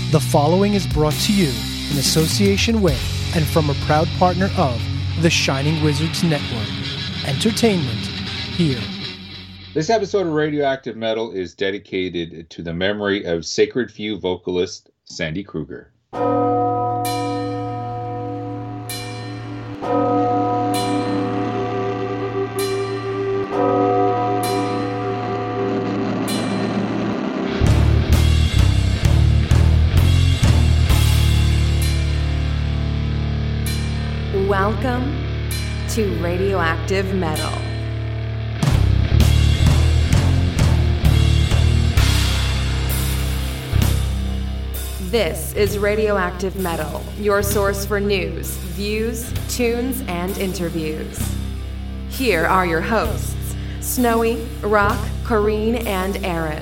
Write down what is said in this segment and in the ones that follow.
The following is brought to you in association with and from a proud partner of the Shining Wizards Network. Entertainment here. This episode of Radioactive Metal is dedicated to the memory of Sacred Few vocalist Sandy Kruger. Welcome to Radioactive Metal. This is Radioactive Metal, your source for news, views, tunes, and interviews. Here are your hosts, Snowy, Rock, Corrine, and Aaron.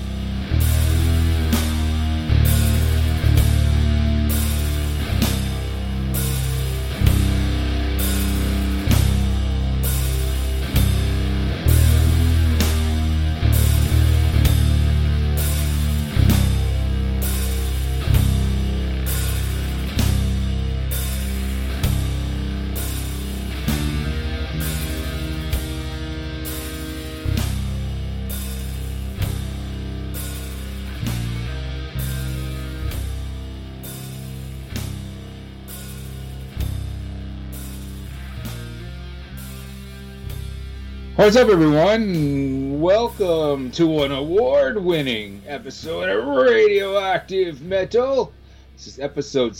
What's up, everyone? Welcome to an award-winning episode of Radioactive Metal. This is episode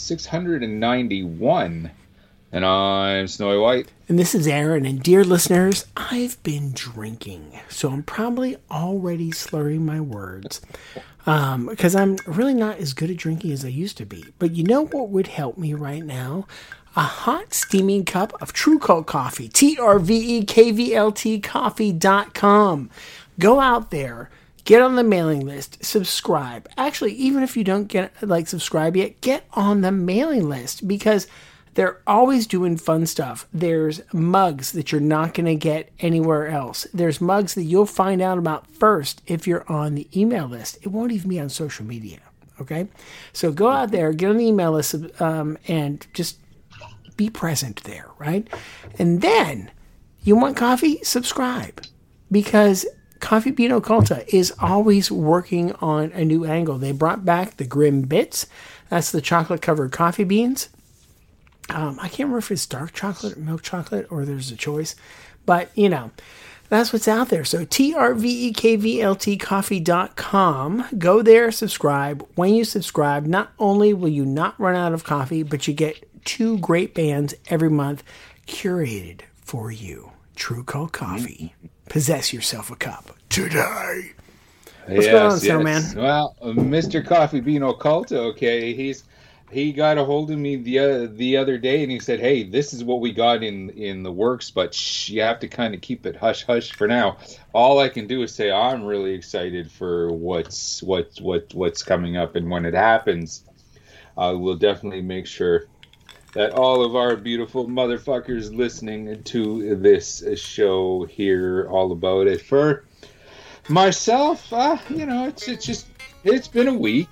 691, and I'm Snowy White. And this is Aaron, and dear listeners, I've been drinking, so I'm probably already slurring my words, because I'm really not as good at drinking as I used to be. But you know what would help me right now? A hot, steaming cup of True Cult Coffee, TRVEKVLT coffee.com. Go out there, get on the mailing list, subscribe. Actually, even if you don't subscribe yet, get on the mailing list because they're always doing fun stuff. There's mugs that you're not going to get anywhere else. There's mugs that you'll find out about first if you're on the email list. It won't even be on social media, okay? So go out there, get on the email list, and just be present there, right? And then you want coffee? Subscribe, because Coffee Bean Occulta is always working on a new angle. They brought back the Grim Bits. That's the chocolate-covered coffee beans. I can't remember if it's dark chocolate or milk chocolate or there's a choice, but you know, that's what's out there. So TRVEKVLT coffee.com. Go there, subscribe. When you subscribe, not only will you not run out of coffee, but you get 2 great bands every month curated for you. True Cult Coffee. Possess yourself a cup today. What's going on, Snowman? Well, Mr. Coffee Bean Occulta, okay, he got a hold of me the other day and he said, hey, this is what we got in the works, but you have to kind of keep it hush-hush for now. All I can do is say I'm really excited for what's coming up, and when it happens, we'll definitely make sure that all of our beautiful motherfuckers listening to this show hear all about it. For myself, it's been a week.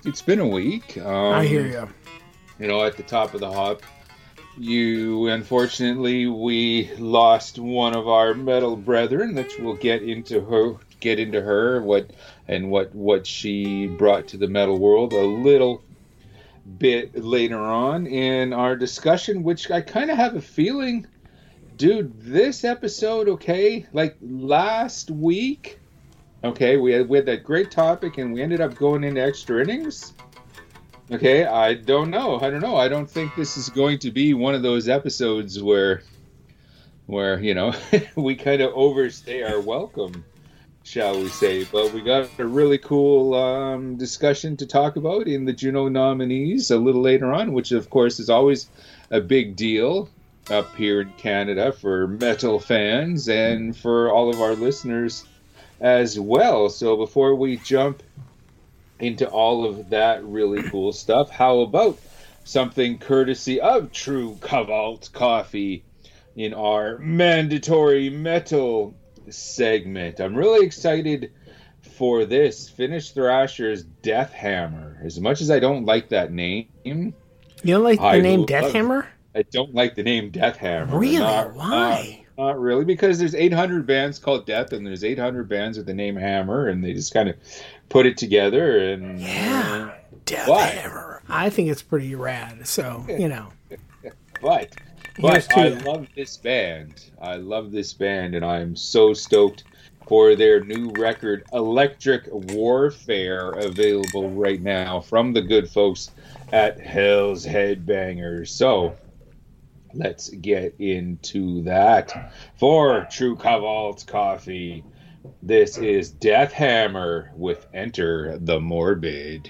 I hear you. You know, at the top of the hop, unfortunately, we lost one of our metal brethren, which we'll get into her, what she brought to the metal world a little bit later on in our discussion, which I kind of have a feeling, dude, this episode, okay, like last week, okay, we had that great topic and we ended up going into extra innings. Okay, I don't know. I don't think this is going to be one of those episodes where you know, we kind of overstay our welcome, shall we say. But we got a really cool discussion to talk about in the Juno nominees a little later on, which of course is always a big deal up here in Canada for metal fans and for all of our listeners as well. So before we jump into all of that really cool stuff, how about something courtesy of True Cult Coffee in our mandatory metal segment? I'm really excited for this, Finnish Thrasher's Death Hammer. As much as I don't like that name, you don't like the name Death Hammer? I don't like the name Death Hammer. Really? Why? Not really, because there's 800 bands called Death, and there's 800 bands with the name Hammer, and they just kind of put it together. And Death Hammer. I think it's pretty rad. So But I love this band. I love this band, and I'm so stoked for their new record, Electric Warfare, available right now from the good folks at Hell's Headbangers. So let's get into that. For True Cavalt Coffee, this is Death Hammer with Enter the Morbid.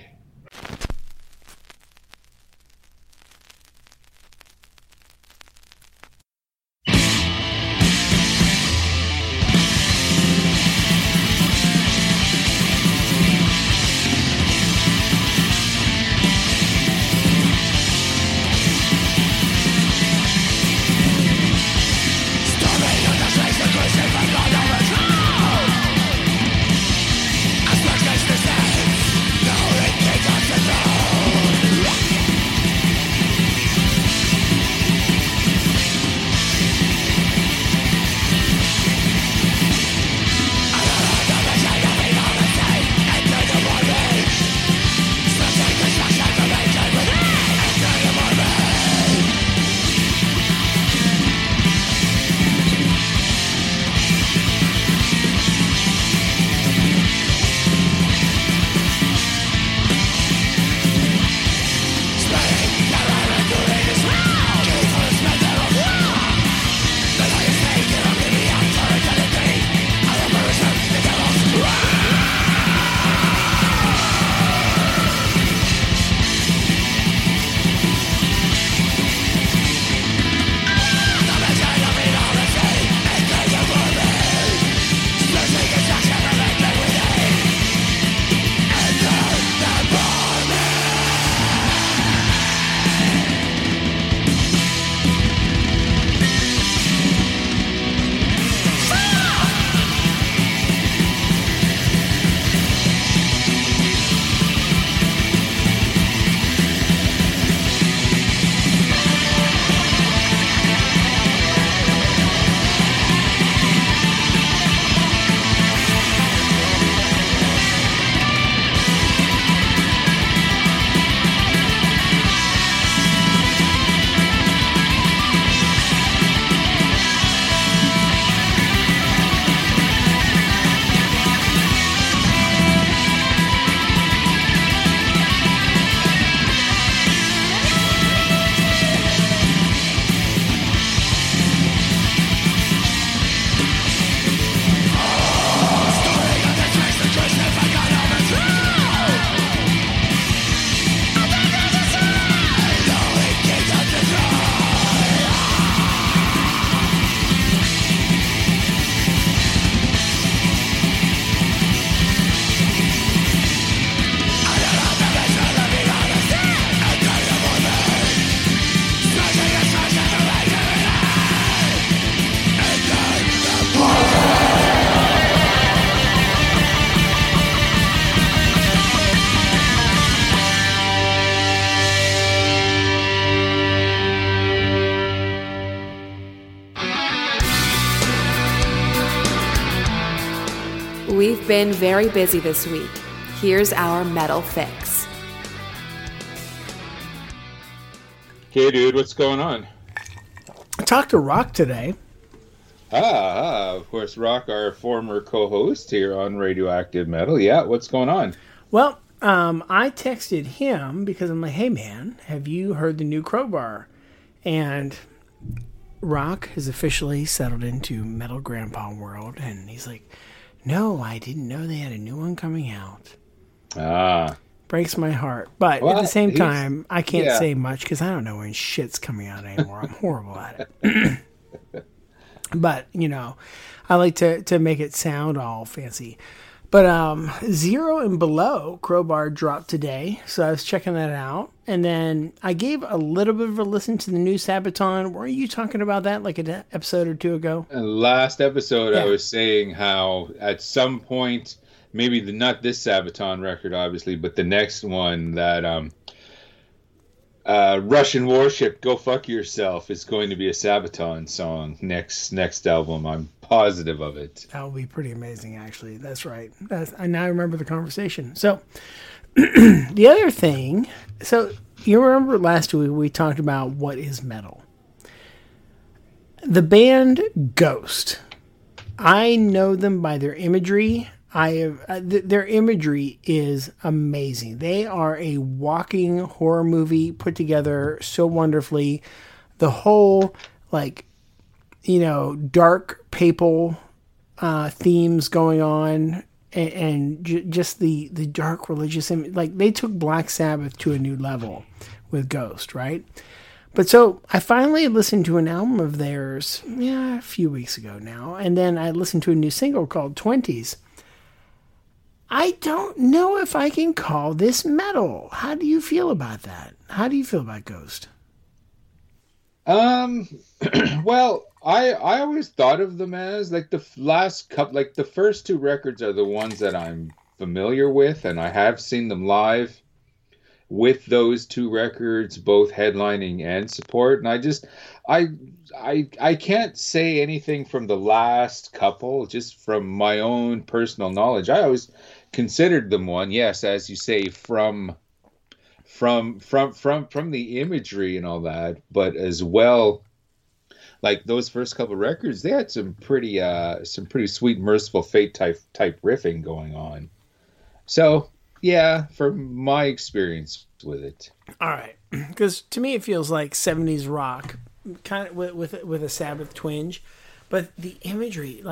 We've been very busy this week. Here's our metal fix. Okay, dude, what's going on? I talked to Rock today. Of course, Rock, our former co-host here on Radioactive Metal. Yeah, what's going on? Well, I texted him because I'm like, hey, man, have you heard the new Crowbar? And Rock has officially settled into Metal Grandpa world, and he's like, no, I didn't know they had a new one coming out. Breaks my heart. But at the same time, I can't say much because I don't know when shit's coming out anymore. I'm horrible at it. But, you know, I like to make it sound all fancy. But Zero and Below Crowbar dropped today, so I was checking that out. And then I gave a little bit of a listen to the new Sabaton. Were you talking about that like an episode or two ago? Last episode, I was saying how at some point maybe not this Sabaton record, obviously, but the next one that Russian Warship, Go Fuck Yourself is going to be a Sabaton song next album. I'm positive of it. That will be pretty amazing, actually. That's right. I now remember the conversation. So the other thing, so you remember last week we talked about what is metal. The band Ghost. I know them by their imagery. Their imagery is amazing. They are a walking horror movie put together so wonderfully. The whole, dark papal themes going on, and just the dark religious, they took Black Sabbath to a new level with Ghost, right? But so I finally listened to an album of theirs, a few weeks ago now, and then I listened to a new single called 20s. I don't know if I can call this metal. How do you feel about that? How do you feel about Ghost? Well, I always thought of them as the last couple, the first two records are the ones that I'm familiar with, and I have seen them live with those two records, both headlining and support. And I can't say anything from the last couple, just from my own personal knowledge. I always considered them one, yes, as you say, from the imagery and all that, but as well, those first couple records, they had some pretty sweet Merciful Fate type riffing going on. So yeah, from my experience with it. All right, because to me it feels like 70s rock, kind of with a Sabbath twinge, but the imagery,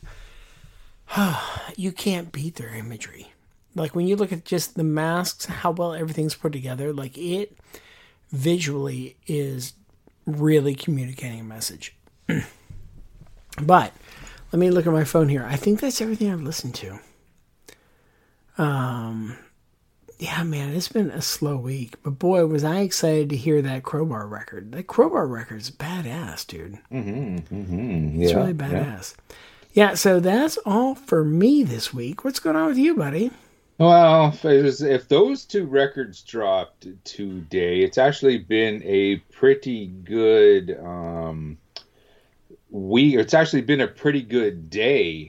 you can't beat their imagery. When you look at just the masks, how well everything's put together, it visually is really communicating a message. But let me look at my phone here. I think that's everything I've listened to. Yeah, man, it's been a slow week. But boy, was I excited to hear that Crowbar record. That Crowbar record's badass, dude. It's really badass. Yeah, so that's all for me this week. What's going on with you, buddy? Well, if those two records dropped today, it's actually been a pretty good week. It's actually been a pretty good day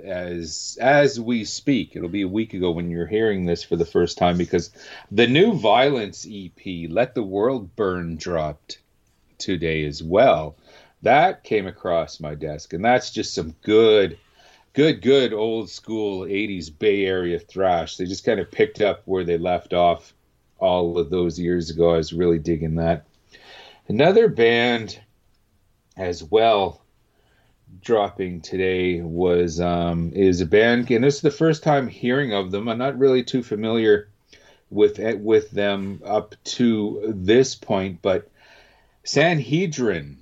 as we speak. It'll be a week ago when you're hearing this for the first time, because the new Violence EP, Let the World Burn, dropped today as well. That came across my desk, and that's just some good old school 80s Bay Area thrash. They just kind of picked up where they left off all of those years ago. I was really digging that. Another band as well dropping today is a band, and this is the first time hearing of them. I'm not really too familiar with them up to this point, but Sanhedrin,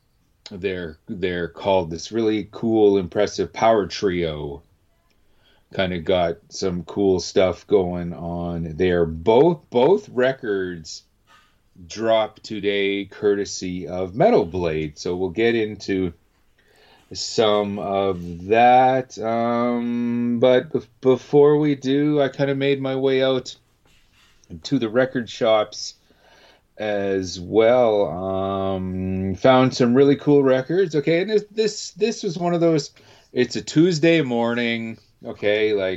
they're called, this really cool, impressive power trio. Kind of got some cool stuff going on there. Both records dropped today courtesy of Metal Blade, so we'll get into some of that. But before we do, I kind of made my way out to the record shops as well. Found some really cool records. Okay, and this was one of those. It's a Tuesday morning. Okay,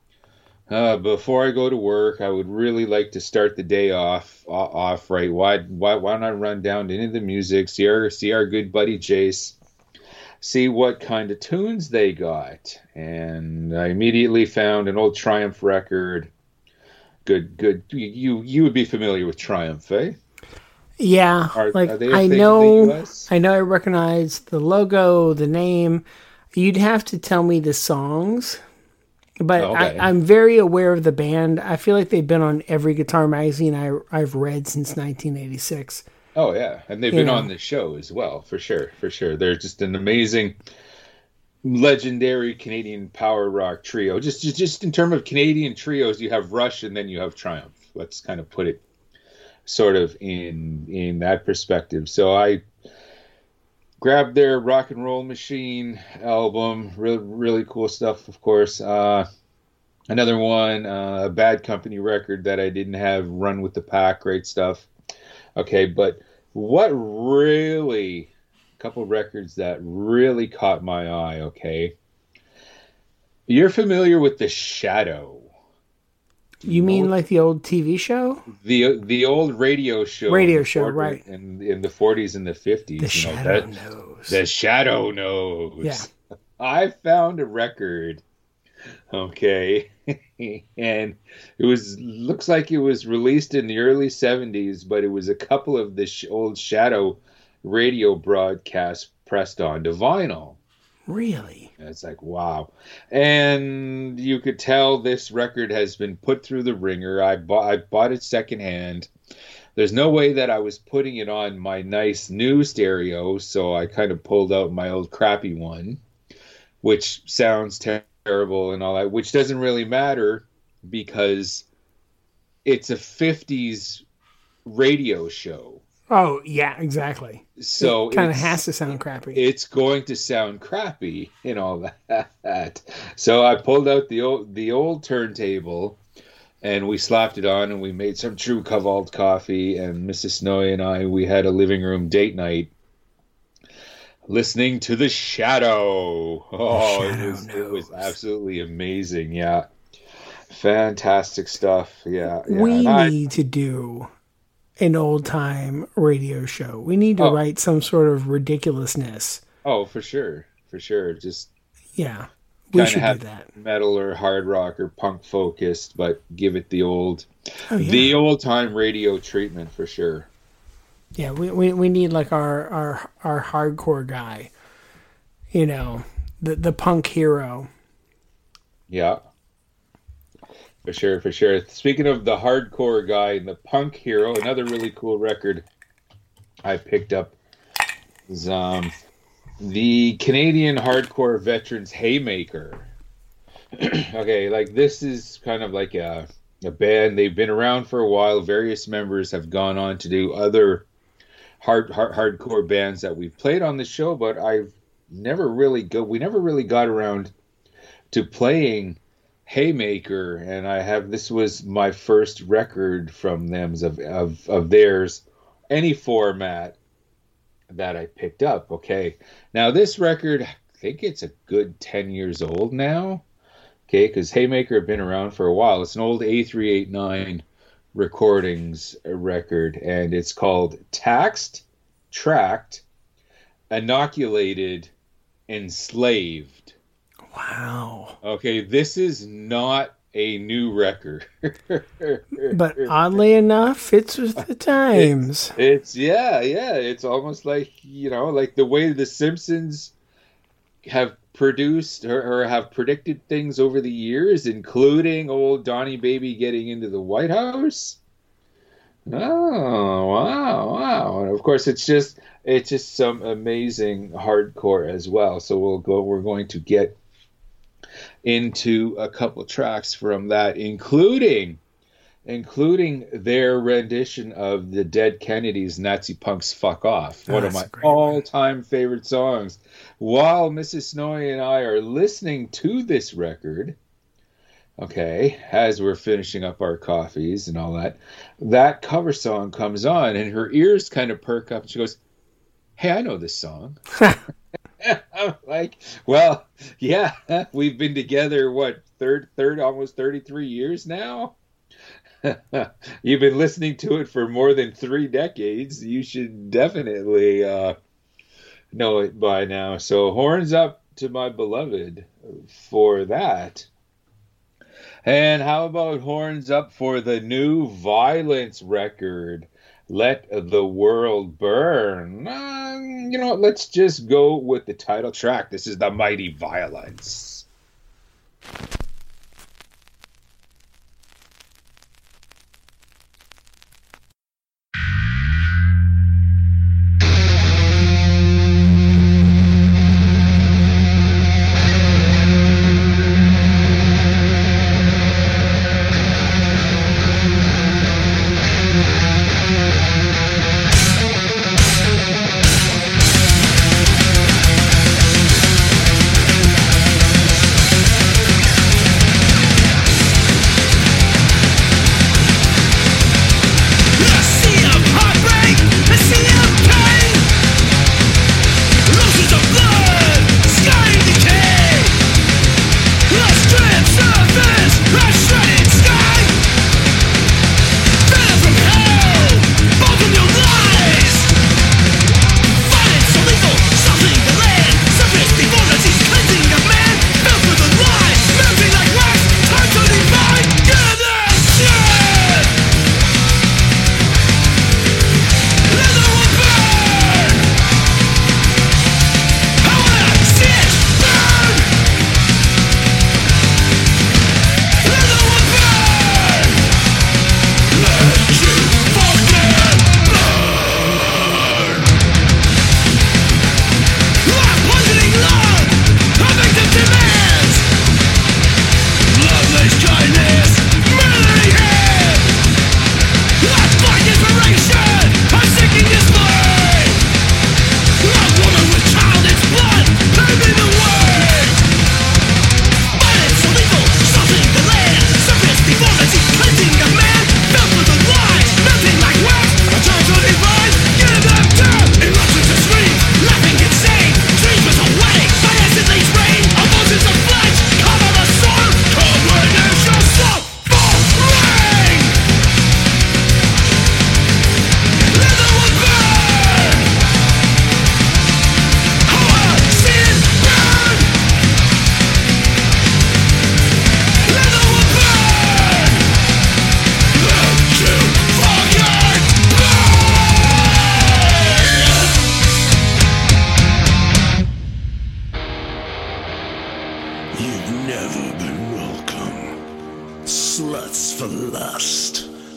before I go to work, I would really like to start the day off right. Why not run down to Into the Music, see our good buddy Jace, see what kind of tunes they got, and I immediately found an old Triumph record. Good. You would be familiar with Triumph, eh? Yeah, are they I know. I recognize the logo, the name. You'd have to tell me the songs, but okay. I'm very aware of the band. I feel like they've been on every guitar magazine I've read since 1986. Oh yeah, and they've been on the show as well, for sure. They're just an amazing, legendary Canadian power rock trio. Just in terms of Canadian trios, you have Rush and then you have Triumph. Let's kind of put it sort of in that perspective. So I grabbed their Rock and Roll Machine album, really cool stuff, of course. Another one, a Bad Company record that I didn't have, Run with the Pack, great stuff. Okay, but what really, a couple records that really caught my eye, okay? You're familiar with The Shadow. You mean like the old TV show? The old radio show. Radio show, right. In the 40s and the 50s. The Shadow knows. The Shadow knows. Yeah. I found a record, okay, and it looks like it was released in the early 70s, but it was a couple of the old Shadow radio broadcasts pressed onto vinyl. Really? And it's like, wow. And you could tell this record has been put through the ringer. I bought it secondhand. There's no way that I was putting it on my nice new stereo, so I kind of pulled out my old crappy one, which sounds terrible and all that, which doesn't really matter because it's a 50s radio show. Oh, yeah, exactly. So it kind of has to sound crappy. It's going to sound crappy and all that. So I pulled out the old turntable and we slapped it on and we made some true Cavalt coffee, and Mrs. Snowy and I, we had a living room date night listening to The Shadow. Oh, it was absolutely amazing. Yeah. Fantastic stuff. Yeah. We need to do an old time radio show. We need to write some sort of ridiculousness. Oh, for sure. For sure. Just we should do that. Metal or hard rock or punk focused, but give it the old old time radio treatment for sure. Yeah, we need like our hardcore guy. You know, the punk hero. Yeah. For sure. Speaking of the hardcore guy and the punk hero, another really cool record I picked up is the Canadian hardcore veterans Haymaker. Okay, like this is kind of like a band. They've been around for a while. Various members have gone on to do other hardcore bands that we've played on the show, but we never really got around to playing Haymaker, and this was my first record from them of theirs, any format that I picked up. Okay, now this record, I think it's a good 10 years old now. Okay, because Haymaker have been around for a while. It's an old A389 recordings record, and it's called Taxed, Tracked, Inoculated, Enslaved. Wow. Okay, this is not a new record. But oddly enough, fits with the times. It's it's almost like, like the way the Simpsons have produced or have predicted things over the years, including old Donnie Baby getting into the White House. Oh, wow. And of course it's just some amazing hardcore as well. So we're going to get into a couple tracks from that, including their rendition of the Dead Kennedys' Nazi Punk's Fuck Off, one of my all-time favorite songs. While Mrs. Snowy and I are listening to this record, okay, as we're finishing up our coffees and all that cover song comes on, and her ears kind of perk up, and she goes, "Hey, I know this song." I'm like, well, yeah, we've been together, almost 33 years now? You've been listening to it for more than 3 decades. You should definitely know it by now. So horns up to my beloved for that. And how about horns up for the new Violence record, Let the World Burn? You know what? Let's just go with the title track. This is The Mighty Violence.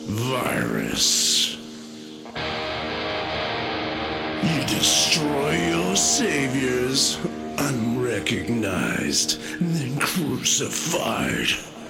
virus. You destroy your saviors, unrecognized, then crucified.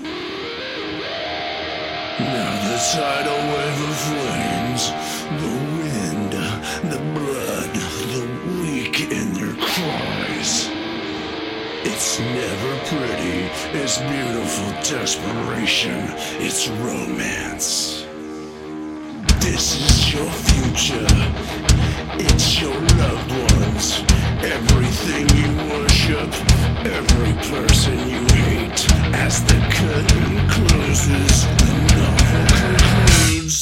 Now the tidal wave of flames, the wind, the blood, the weak in their cries. It's never pretty, it's beautiful desperation, it's romance. This is your future, it's your loved ones, everything you worship, every person you hate. As the curtain closes, the novel concludes.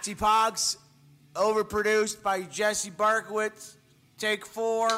Nazi Pogs, overproduced by Jesse Barkowitz. Take 4.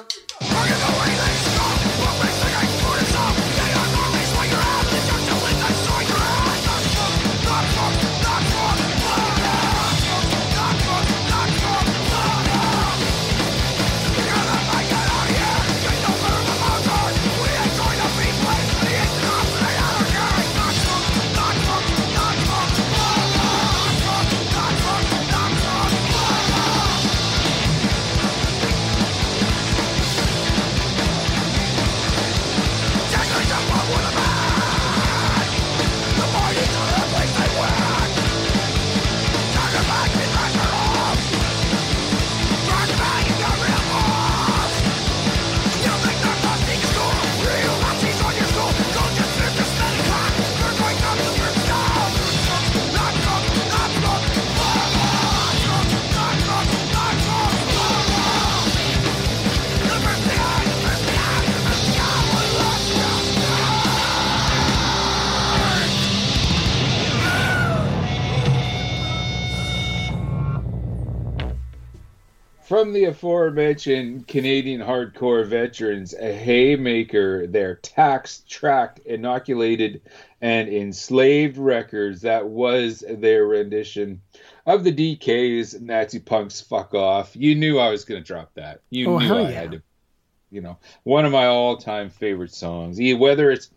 From the aforementioned Canadian hardcore veterans, a Haymaker, their tax-tracked, inoculated, and enslaved records, that was their rendition of the DK's Nazi Punks Fuck Off. You knew I was going to drop that. You knew I had to, one of my all-time favorite songs. Whether it's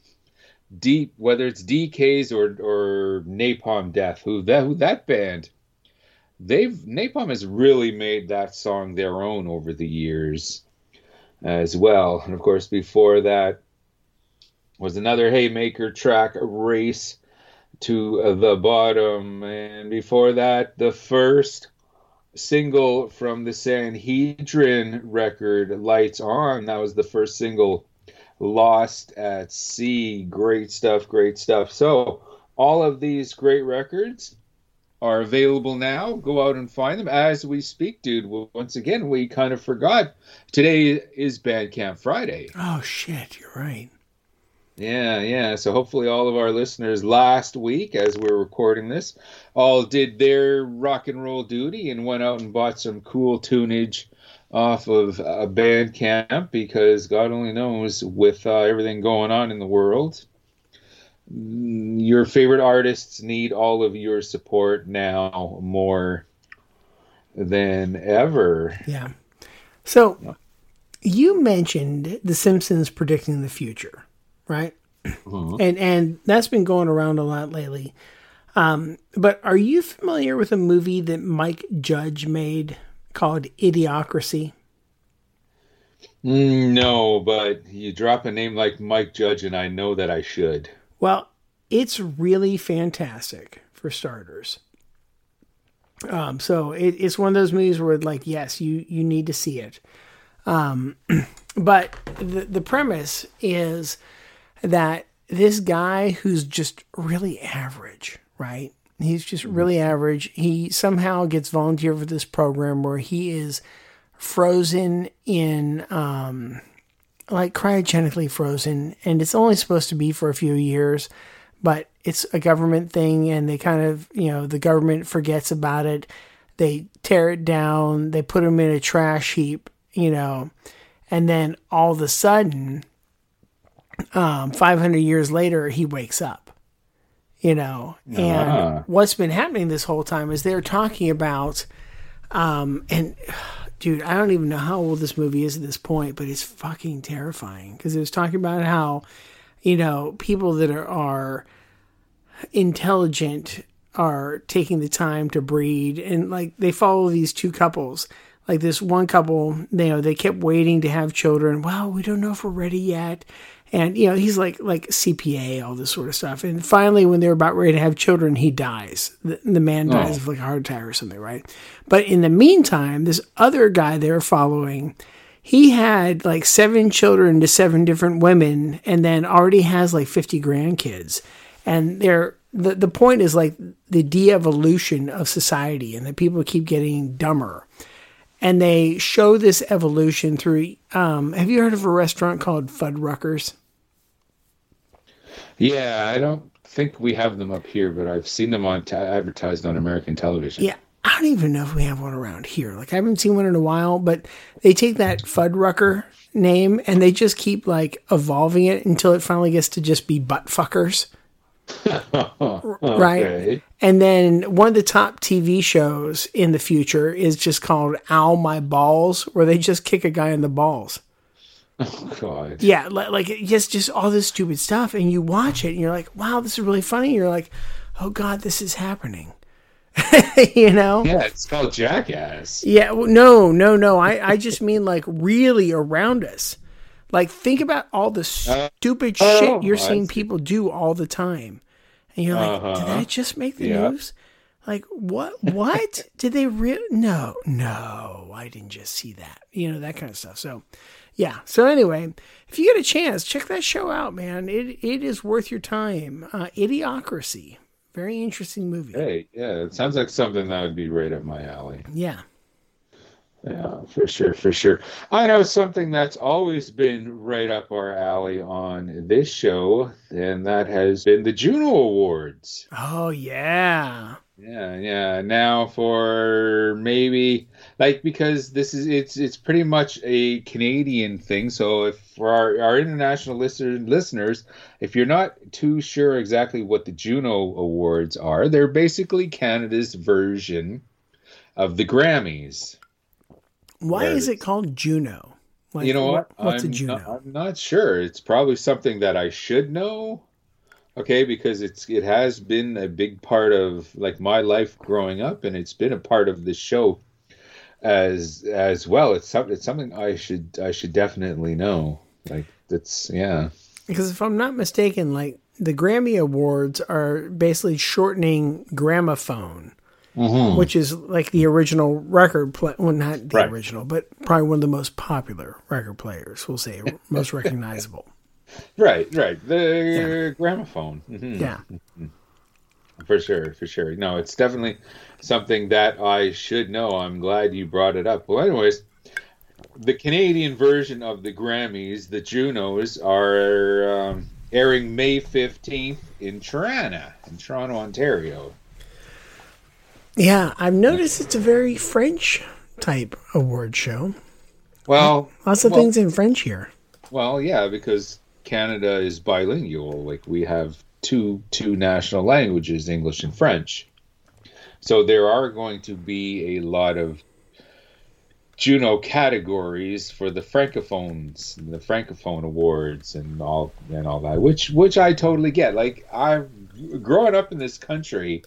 DK's or Napalm Death, who that band... Napalm has really made that song their own over the years as well. And of course, before that was another Haymaker track, Race to the Bottom. And before that, the first single from the Sanhedrin record, Lights On. That was the first single, Lost at Sea. Great stuff, great stuff. So all of these great records are available now. Go out and find them as we speak, dude. Once again, we kind of forgot. Today is Bandcamp Friday. Oh, shit. You're right. Yeah. So hopefully all of our listeners last week, as we're recording this, all did their rock and roll duty and went out and bought some cool tunage off of Bandcamp, because God only knows, with everything going on in the world, your favorite artists need all of your support now more than ever. Yeah. So you mentioned The Simpsons predicting the future, right? Mm-hmm. And that's been going around a lot lately. But are you familiar with a movie that Mike Judge made called Idiocracy? No, but you drop a name like Mike Judge and I know that I should. Well, it's really fantastic, for starters. So it's one of those movies where, like, yes, you need to see it. But the premise is that this guy who's just really average, right? He's just really average. He somehow gets volunteered for this program where he is frozen in... like cryogenically frozen, and it's only supposed to be for a few years, but it's a government thing, and they kind of, the government forgets about it. They tear it down, they put him in a trash heap, and then all of a sudden, 500 years later, he wakes up, and what's been happening this whole time is they're talking about, and dude, I don't even know how old this movie is at this point, but it's fucking terrifying, because it was talking about how, people that are intelligent are taking the time to breed, and like they follow these two couples. Like this one couple, they kept waiting to have children. Well, we don't know if we're ready yet. And, he's like CPA, all this sort of stuff. And finally, when they're about ready to have children, he dies. The man dies of like a heart attack or something, right? But in the meantime, this other guy they're following, he had like 7 children to 7 different women, and then already has like 50 grandkids. And the point is like the de-evolution of society, and that people keep getting dumber. And they show this evolution through, have you heard of a restaurant called Fuddruckers? Yeah, I don't think we have them up here, but I've seen them on advertised on American television. Yeah, I don't even know if we have one around here. Like, I haven't seen one in a while, but they take that Fuddrucker name and they just keep like evolving it until it finally gets to just be butt fuckers. Right. Okay. And then one of the top TV shows in the future is just called Ow My Balls, where they just kick a guy in the balls. Oh, God. Yeah, like just all this stupid stuff, and you watch it, and you're like, "Wow, this is really funny." And you're like, "Oh God, this is happening," you know? Yeah, it's called Jackass. Yeah, well, no. I just mean like really around us. Like, think about all the stupid shit you're seeing people do all the time, and you're like, "Did that just make the news?" Like, what? What did they really? No, I didn't just see that. You know, that kind of stuff. So. Yeah. So anyway, if you get a chance, check that show out, man. It is worth your time. Idiocracy. Very interesting movie. Hey, yeah, it sounds like something that would be right up my alley. Yeah. Yeah, for sure. I know something that's always been right up our alley on this show, and that has been the Juno Awards. Oh, yeah. Yeah. Now for maybe because it's pretty much a Canadian thing. So if for our international listeners, if you're not too sure exactly what the Juno Awards are, they're basically Canada's version of the Grammys. Why is it called Juno? Like, you know what? What's a Juno? I'm not sure. It's probably something that I should know. Okay, because it has been a big part of like my life growing up, and it's been a part of the show as well. It's something I should definitely know. Like that's Because if I'm not mistaken, like the Grammy Awards are basically shortening gramophone, which is like the original record play. Well, not the original, but probably one of the most popular record players. We'll say most recognizable. Right. The gramophone. Mm-hmm. Yeah. For sure. No, it's definitely something that I should know. I'm glad you brought it up. Well, anyways, the Canadian version of the Grammys, the Junos, are airing May 15th in Toronto, Ontario. Yeah, I've noticed it's a very French type award show. Well, lots of things in French here. Well, yeah, because Canada is bilingual. Like we have two national languages, English and French. So there are going to be a lot of Juno categories for the Francophones, the Francophone Awards, and all that, which I totally get. Like I've growing up in this country,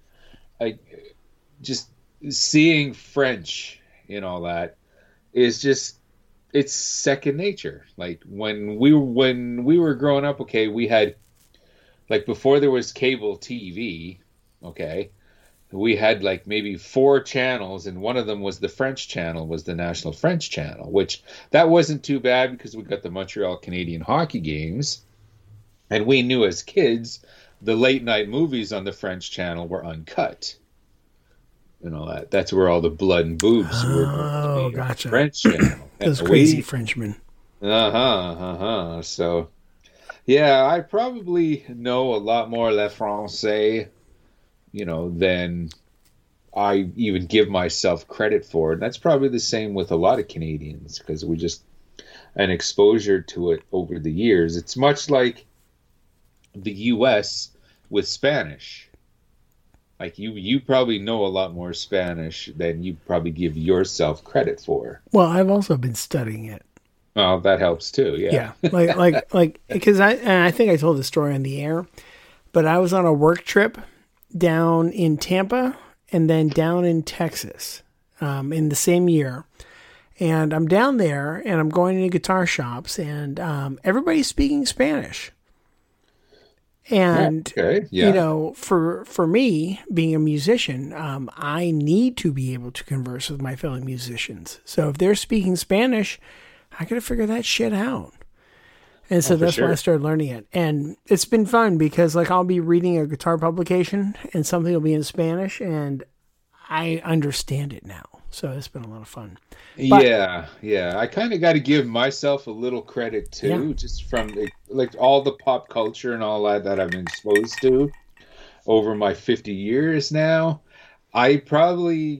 just seeing French and all that is just. It's second nature. Like when we were growing up, okay, we had like before there was cable TV, okay, we had like maybe 4 channels, and one of them was the French channel, was the National French channel, which that wasn't too bad because we got the Montreal Canadian hockey games, and we knew as kids the late night movies on the French channel were uncut. And all that. That's where all the blood and boobs were. Oh, gotcha. French channel. Those crazy Frenchmen. So, yeah, I probably know a lot more Le Français, than I even give myself credit for. And that's probably the same with a lot of Canadians because we just an exposure to it over the years. It's much like the U.S. with Spanish. Like you probably know a lot more Spanish than you probably give yourself credit for. Well, I've also been studying it. Well, that helps too. Yeah. Yeah. Like because I think I told the story on the air, but I was on a work trip down in Tampa and then down in Texas, in the same year. And I'm down there and I'm going into guitar shops and everybody's speaking Spanish. And, for me, being a musician, I need to be able to converse with my fellow musicians. So if they're speaking Spanish, I got to figure that shit out. And so that's why I started learning it. And it's been fun because, like, I'll be reading a guitar publication and something will be in Spanish and I understand it now. So it's been a lot of fun. But, yeah. I kind of got to give myself a little credit too, just from like all the pop culture and all that I've been exposed to over my 50 years now. I probably,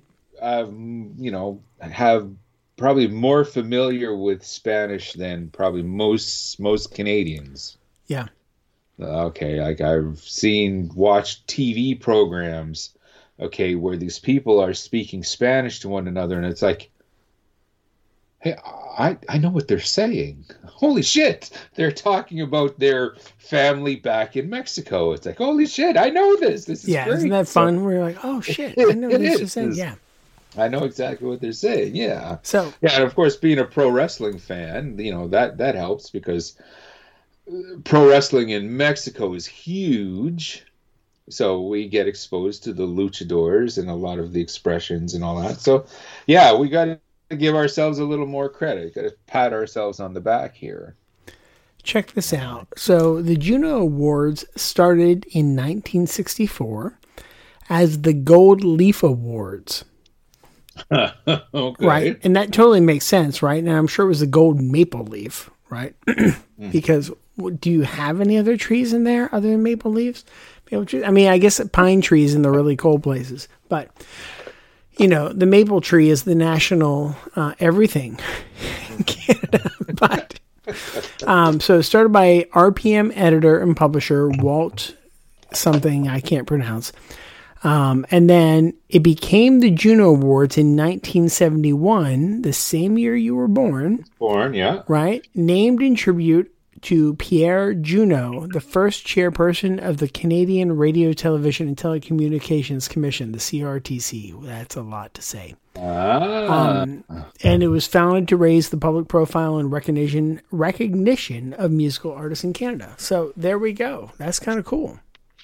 have probably more familiar with Spanish than probably most Canadians. Yeah. Okay, like I've watched TV programs, okay, where these people are speaking Spanish to one another, and it's like, hey, I know what they're saying. Holy shit, they're talking about their family back in Mexico. It's like, holy shit, I know this. This is great. Isn't that fun? We're like, oh shit, I know what they're saying. Yeah. I know exactly what they're saying. Yeah. So yeah, and of course, being a pro wrestling fan, that helps because pro wrestling in Mexico is huge. So we get exposed to the luchadors and a lot of the expressions and all that. So yeah, we got to give ourselves a little more credit. Got to pat ourselves on the back here. Check this out. So the Juno Awards started in 1964 as the Gold Leaf Awards. Okay. Right. And that totally makes sense, right? And I'm sure it was the gold maple leaf, right? Because do you have any other trees in there other than maple leaves? Maple trees? I mean, I guess pine trees in the really cold places. But, the maple tree is the national everything in Canada. But, so it started by RPM editor and publisher Walt something I can't pronounce. And then it became the Juno Awards in 1971, the same year you were born. Born, yeah. Right? Named in tribute to Pierre Junot, the first chairperson of the Canadian Radio, Television, and Telecommunications Commission, the CRTC. That's a lot to say. And it was founded to raise the public profile and recognition of musical artists in Canada. So there we go. That's kind of cool.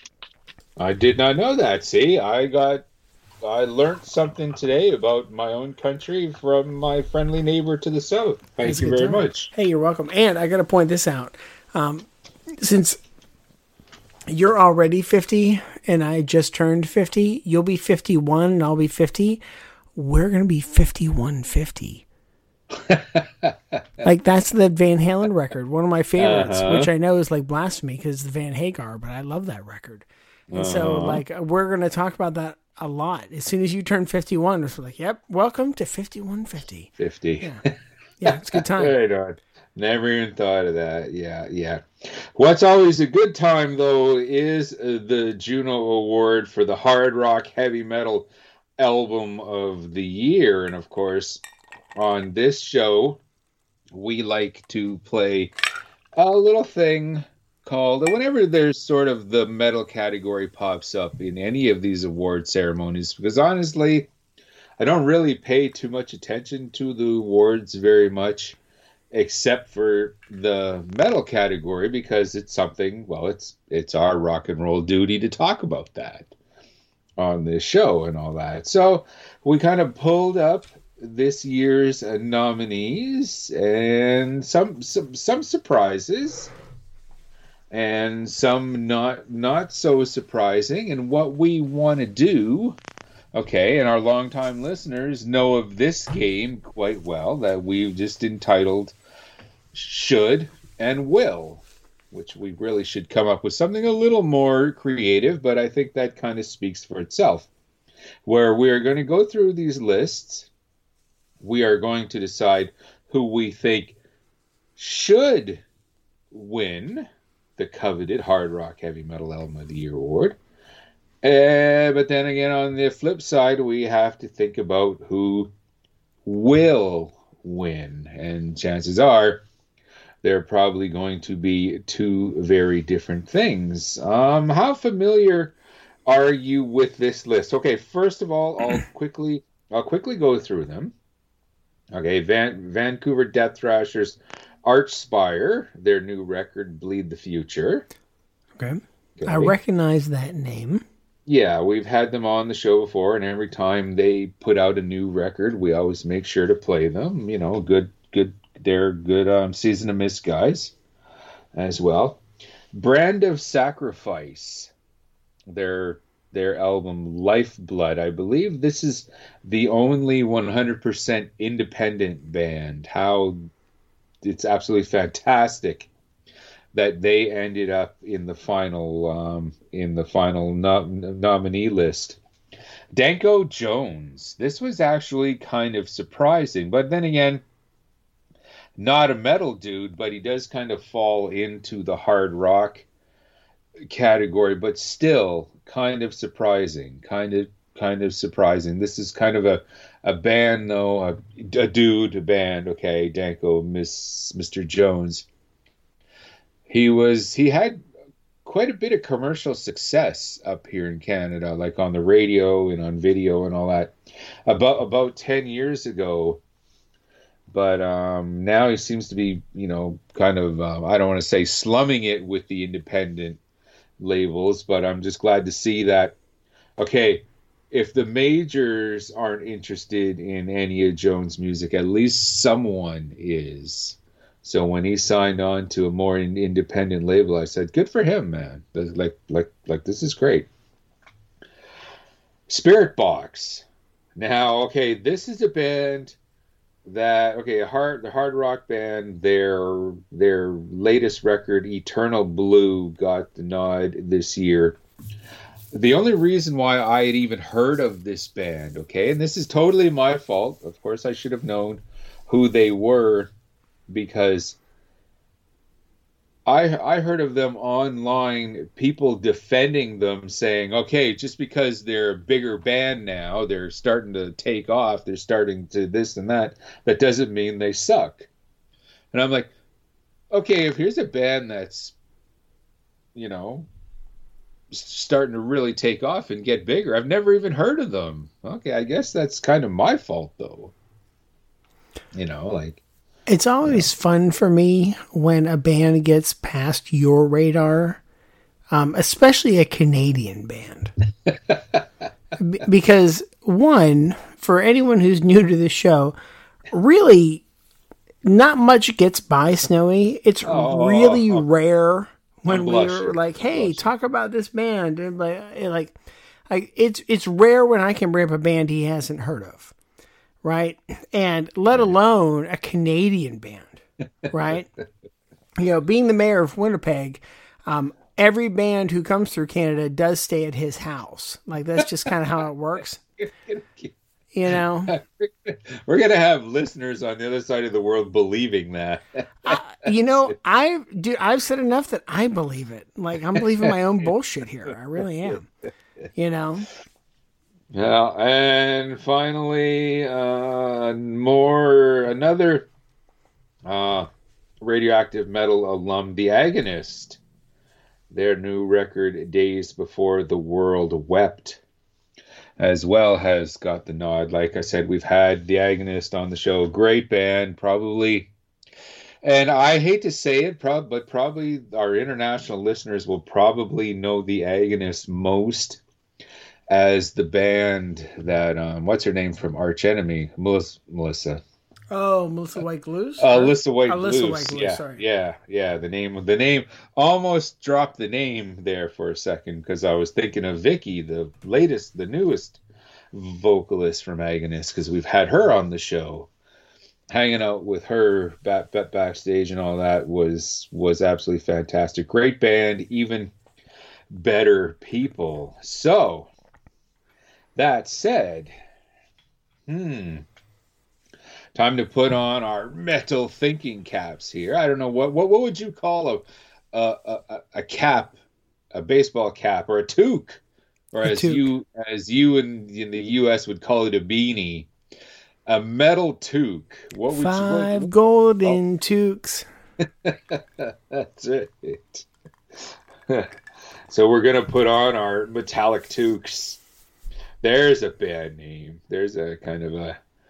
I did not know that. See, I learned something today about my own country from my friendly neighbor to the south. Thank you very much. Hey, you're welcome. And I got to point this out. Since you're already 50 and I just turned 50, you'll be 51 and I'll be 50. We're going to be 5150. Like that's the Van Halen record, one of my favorites, which I know is like blasphemy because it's the Van Hagar, but I love that record. And so, we're going to talk about that a lot. As soon as you turn 51, it's like, yep, welcome to 5150. 50. Yeah, it's a good time. Right on. Never even thought of that. Yeah. What's always a good time, though, is the Juno Award for the Hard Rock Heavy Metal Album of the Year. And, of course, on this show, we like to play a little thing called, whenever there's sort of the metal category pops up in any of these award ceremonies, because honestly, I don't really pay too much attention to the awards very much, except for the metal category, because it's something, it's our rock and roll duty to talk about that on this show and all that. So we kind of pulled up this year's nominees and some surprises, and some not so surprising. And what we want to do, okay, and our longtime listeners know of this game quite well, that we've just entitled Should and Will, which we really should come up with something a little more creative, but I think that kind of speaks for itself. Where we're going to go through these lists, we are going to decide who we think should win the coveted Hard Rock Heavy Metal Album of the Year award. But then again, on the flip side, we have to think about who will win. And chances are they're probably going to be two very different things. How familiar are you with this list? Okay, first of all, I'll quickly go through them. Okay, Vancouver Death Thrashers Archspire, their new record, Bleed the Future. Okay. I recognize that name. Yeah, we've had them on the show before, and every time they put out a new record, we always make sure to play them. They're good Season of Mist guys as well. Brand of Sacrifice, their album Lifeblood. I believe this is the only 100% independent band. It's absolutely fantastic that they ended up in the final nominee list. Danko Jones. This was actually kind of surprising, but then again, not a metal dude, but he does kind of fall into the hard rock category, but still kind of surprising. Kind of surprising. This is kind of a band, though, a band. Okay, Danko, Mr. Jones. He had quite a bit of commercial success up here in Canada, like on the radio and on video and all that, about 10 years ago. But now he seems to be, kind of, I don't want to say slumming it with the independent labels, but I'm just glad to see that, okay, if the majors aren't interested in any of Jones' music, at least someone is. So when he signed on to a more independent label, I said, good for him, man. Like this is great. Spiritbox. Now, okay, this is a band that, the hard rock band, their latest record, Eternal Blue, got the nod this year. The only reason why I had even heard of this band, okay, and this is totally my fault. Of course, I should have known who they were, because I heard of them online, people defending them, saying, okay, just because they're a bigger band now, they're starting to take off, they're starting to this and that doesn't mean they suck. And I'm like, okay, if here's a band that's, starting to really take off and get bigger, I've never even heard of them. Okay, I guess that's kind of my fault, though. It's always fun for me when a band gets past your radar, especially a Canadian band. Because, one, for anyone who's new to the show, really not much gets by Snowy. It's really rare when we're like, hey, talk about this band. And it's rare when I can bring up a band he hasn't heard of. Right. And let alone a Canadian band. Right. Being the mayor of Winnipeg, every band who comes through Canada does stay at his house. Like, that's just kind of how it works. We're going to have listeners on the other side of the world believing that. I've said enough that I believe it. Like, I'm believing my own bullshit here. I really am. Yeah, and finally, another Radioactive Metal alum, The Agonist. Their new record, Days Before the World Wept, as well has got the nod. Like I said, we've had The Agonist on the show. Great band, probably. And I hate to say it, but probably our international listeners will probably know The Agonist most as the band that, what's her name from Arch Enemy? Melissa. Oh, Melissa White Glues? Alyssa White Glues. Alyssa White Glues, sorry. Yeah. The name almost dropped the name there for a second, because I was thinking of Vicky, the newest vocalist from Agonist, because we've had her on the show. Hanging out with her backstage and all that was absolutely fantastic. Great band, even better people. So, that said, time to put on our metal thinking caps here. I don't know what would you call a cap, a baseball cap, or a toque, or as you in the U.S. would call it, a beanie, a metal toque. What would Five golden toques. That's it. So we're gonna put on our metallic toques. There's a band name. There's a kind of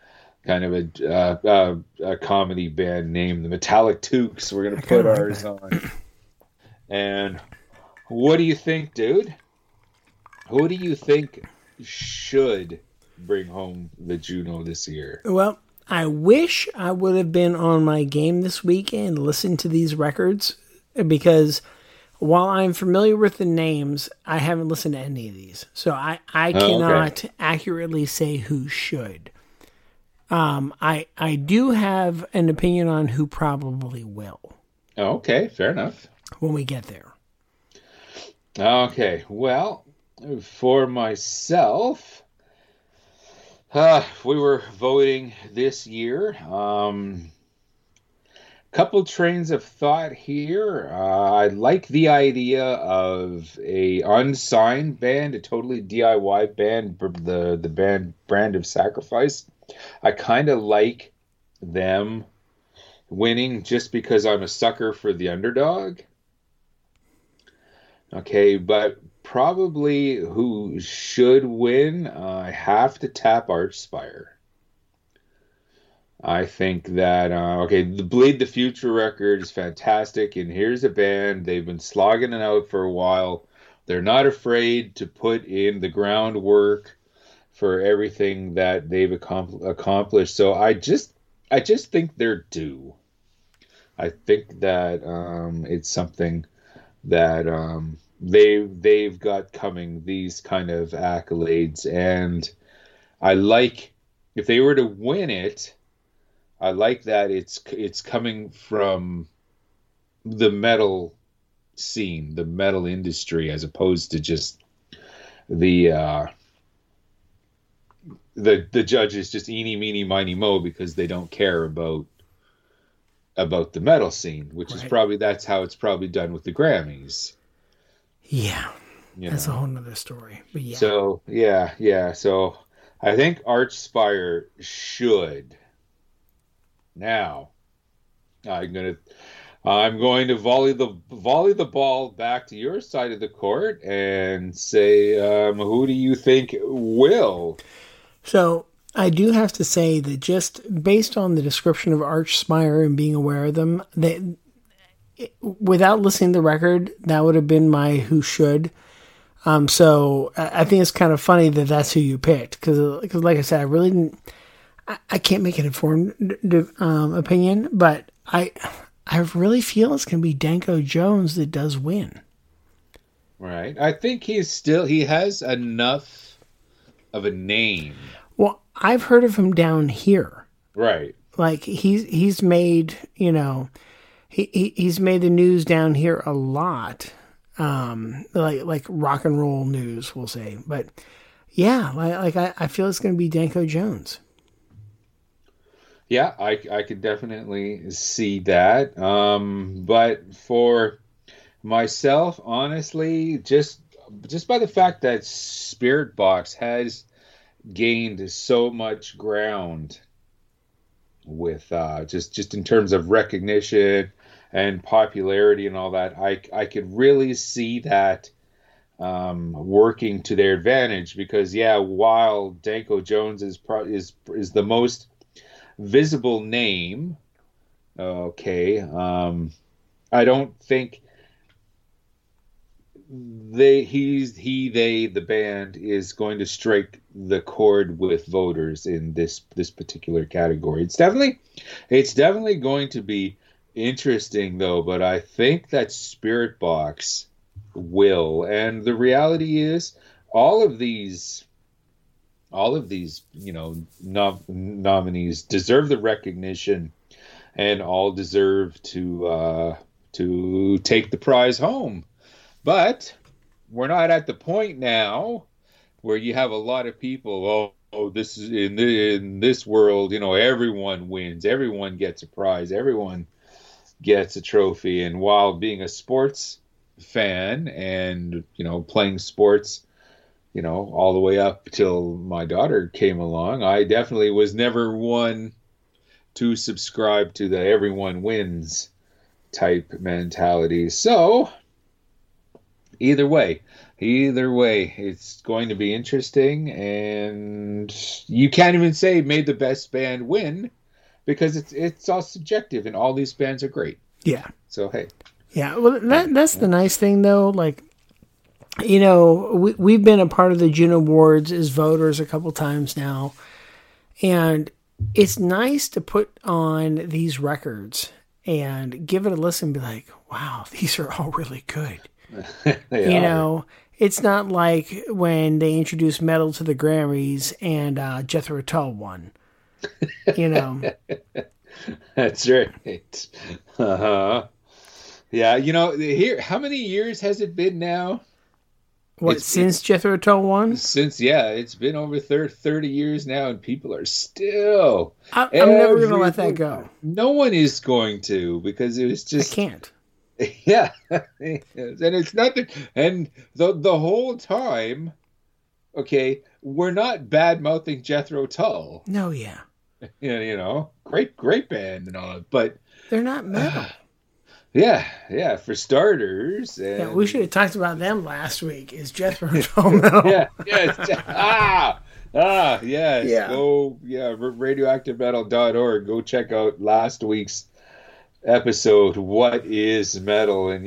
a comedy band name, the Metallic Toques. We're gonna put ours on. And what do you think, dude? Who do you think should bring home the Juno this year? Well, I wish I would have been on my game this weekend and listened to these records, because while I'm familiar with the names, I haven't listened to any of these. So I cannot accurately say who should. I do have an opinion on who probably will. Okay, fair enough. When we get there. Okay, well, for myself, We were voting this year. Couple trains of thought here. I like the idea of a unsigned band, a totally DIY band, the band Brand of Sacrifice. I kind of like them winning just because I'm a sucker for the underdog. Okay, but probably who should win? I have to tap Archspire. I think that, the Bleed the Future record is fantastic, and here's a band, they've been slogging it out for a while. They're not afraid to put in the groundwork for everything that they've accomplished. So I just think they're due. I think that it's something that they've got coming, these kind of accolades, and I like, if they were to win it, I like that it's coming from the metal scene, the metal industry, as opposed to just the judges just eeny, meeny, miny, mo, because they don't care about the metal scene, which is probably, that's how it's probably done with the Grammys. Yeah, that's a whole nother story. But yeah. So yeah. So I think Archspire should. Now, I'm going to volley the ball back to your side of the court and say, who do you think will? So I do have to say that just based on the description of Archspire and being aware of them, without listening to the record, that would have been my who should. So I think it's kind of funny that that's who you picked, because like I said, I really didn't. I can't make an informed opinion, but I really feel it's going to be Danko Jones that does win. Right. I think he has enough of a name. Well, I've heard of him down here. Right. Like he's made, he's made the news down here a lot. Like rock and roll news, we'll say. But yeah, I feel it's going to be Danko Jones. Yeah, I could definitely see that. But for myself, honestly, just by the fact that Spiritbox has gained so much ground with just in terms of recognition and popularity and all that, I could really see that working to their advantage, because while Danko Jones is the most visible name, I don't think the band is going to strike the chord with voters in this particular category. It's definitely going to be interesting, though, but I think that Spiritbox will. And the reality is, all of these nominees deserve the recognition, and all deserve to take the prize home. But we're not at the point now where you have a lot of people, this is in this world, everyone wins, everyone gets a prize, everyone gets a trophy. And while being a sports fan and playing sports, all the way up till my daughter came along, I definitely was never one to subscribe to the everyone wins type mentality. So either way, it's going to be interesting, and you can't even say made the best band win, because it's all subjective, and all these bands are great. Yeah. So hey. Yeah, well, that's the nice thing, though. Like, we've been a part of the Juno Awards as voters a couple times now, and it's nice to put on these records and give it a listen and be like, wow, these are all really good. It's not like when they introduced metal to the Grammys and Jethro Tull won. That's right. Uh-huh. Yeah, here, how many years has it been now? Since Jethro Tull won? Since, it's been over 30 years now, and people are still... I'm never going to let that go. No one is going to, because it was just... I can't. Yeah. And it's nothing... And the whole time, okay, we're not bad-mouthing Jethro Tull. No, yeah. Great band and all, but... They're not metal. Yeah, for starters. And... we should have talked about them last week. Is Jethro Tull metal? Yes. Yes. Yeah. Go, radioactivemetal.org. Go check out last week's episode, What is Metal? And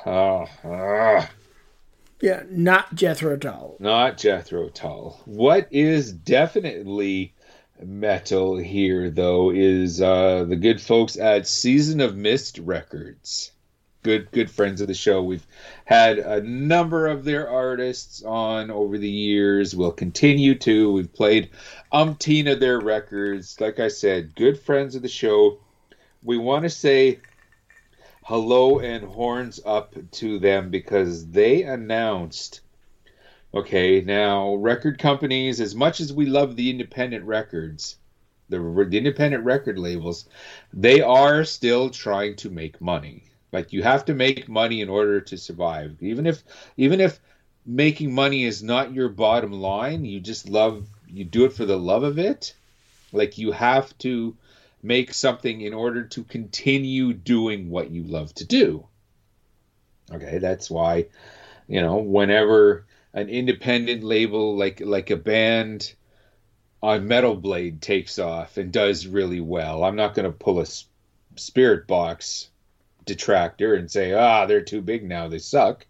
not Jethro Tull. Not Jethro Tull. What is definitely metal here, though, is the good folks at Season of Mist Records. Good friends of the show. We've had a number of their artists on over the years. We'll continue to. We've played umpteen of their records. Like I said, good friends of the show. We want to say hello and horns up to them because they announced... Okay, now, record companies, as much as we love the independent records, the independent record labels, they are still trying to make money. Like, you have to make money in order to survive. Even if making money is not your bottom line, you do it for the love of it. Like, you have to make something in order to continue doing what you love to do. Okay, that's why, whenever... an independent label like a band on Metal Blade takes off and does really well. I'm not going to pull a Spirit Box detractor and say, they're too big now, they suck.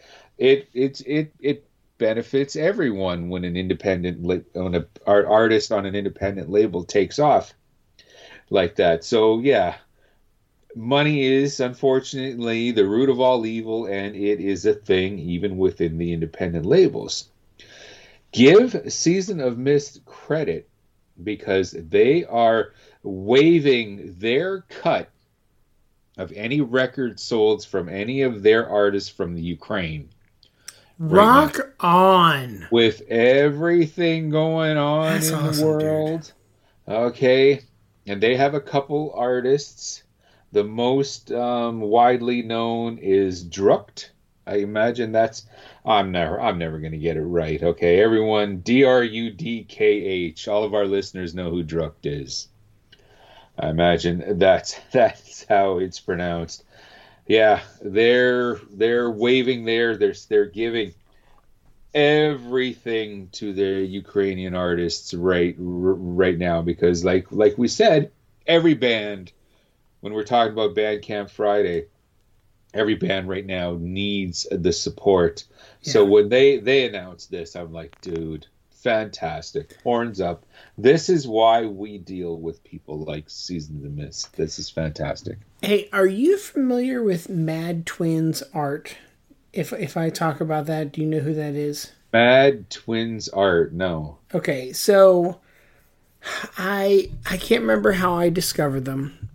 It benefits everyone when an artist on an independent label takes off like that. So yeah. Money is, unfortunately, the root of all evil, and it is a thing even within the independent labels. Give Season of Mist credit because they are waiving their cut of any record sold from any of their artists from the Ukraine. Rock on! With everything going on in the world. Dude. Okay, and they have a couple artists. The most widely known is Drukt. I imagine that's... I'm never going to get it right. Okay, everyone, Drudkh. All of our listeners know who Drukt is. I imagine that's how it's pronounced. Yeah, they're waiving they're giving everything to their Ukrainian artists right now because like we said, every band... When we're talking about Bandcamp Friday, every band right now needs the support. Yeah. So when they announced this, I'm like, dude, fantastic. Horns up. This is why we deal with people like Season of the Mist. This is fantastic. Hey, are you familiar with Mad Twins art? If I talk about that, do you know who that is? Mad Twins art, no. Okay, so I can't remember how I discovered them.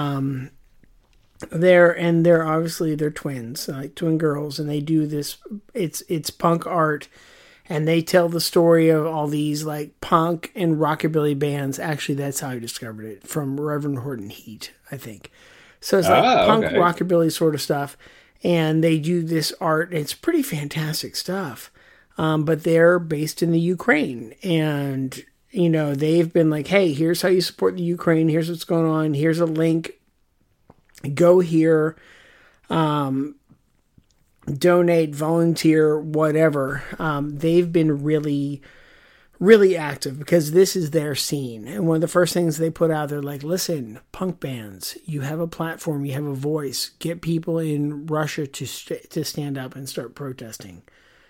They're obviously they're twins, like twin girls, and they do this. It's punk art, and they tell the story of all these like punk and rockabilly bands. Actually, that's how I discovered it, from Reverend Horton Heat, I think. So it's like punk rockabilly sort of stuff, and they do this art. And it's pretty fantastic stuff, but they're based in the Ukraine, and they've been like, hey, here's how you support the Ukraine. Here's what's going on. Here's a link. Go here. Donate, volunteer, whatever. They've been really, really active because this is their scene. And one of the first things they put out, they're like, listen, punk bands, you have a platform, you have a voice. Get people in Russia to stand up and start protesting.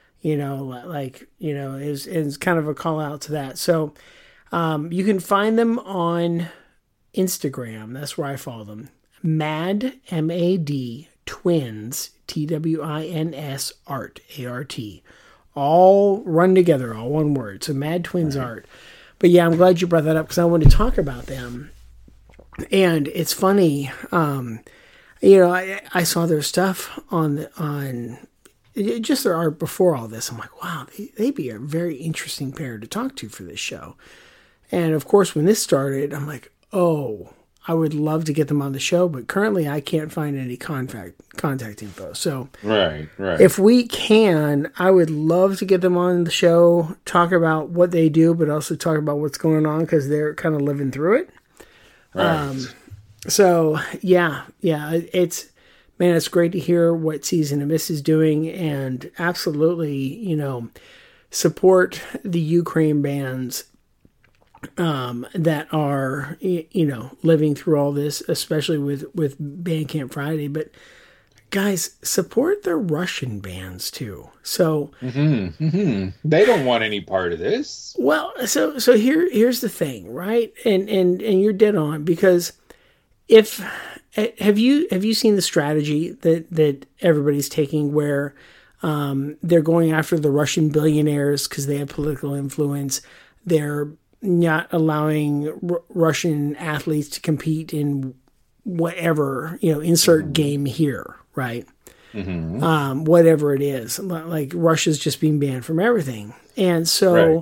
Is kind of a call out to that. So you can find them on Instagram. That's where I follow them. Mad, M-A-D, Twins, T-W-I-N-S, Art, A-R-T. All run together, all one word. So Mad Twins Art. But yeah, I'm glad you brought that up because I want to talk about them. And it's funny, I saw their stuff on just their art before all this, I'm like, wow, they'd be a very interesting pair to talk to for this show. And of course, when this started, I'm like, oh, I would love to get them on the show, but currently I can't find any contact info. So right. If we can, I would love to get them on the show, talk about what they do, but also talk about what's going on because they're kind of living through it. Right. So it's great to hear what Season of Mist is doing, and absolutely, support the Ukraine bands that are, living through all this, especially with Bandcamp Friday. But guys, support the Russian bands too. So they don't want any part of this. Well, so here's the thing, right? And you're dead on, because if have you seen the strategy that everybody's taking where they're going after the Russian billionaires because they have political influence. They're not allowing Russian athletes to compete in whatever, insert game here, right? Whatever it is, like Russia's just being banned from everything. And so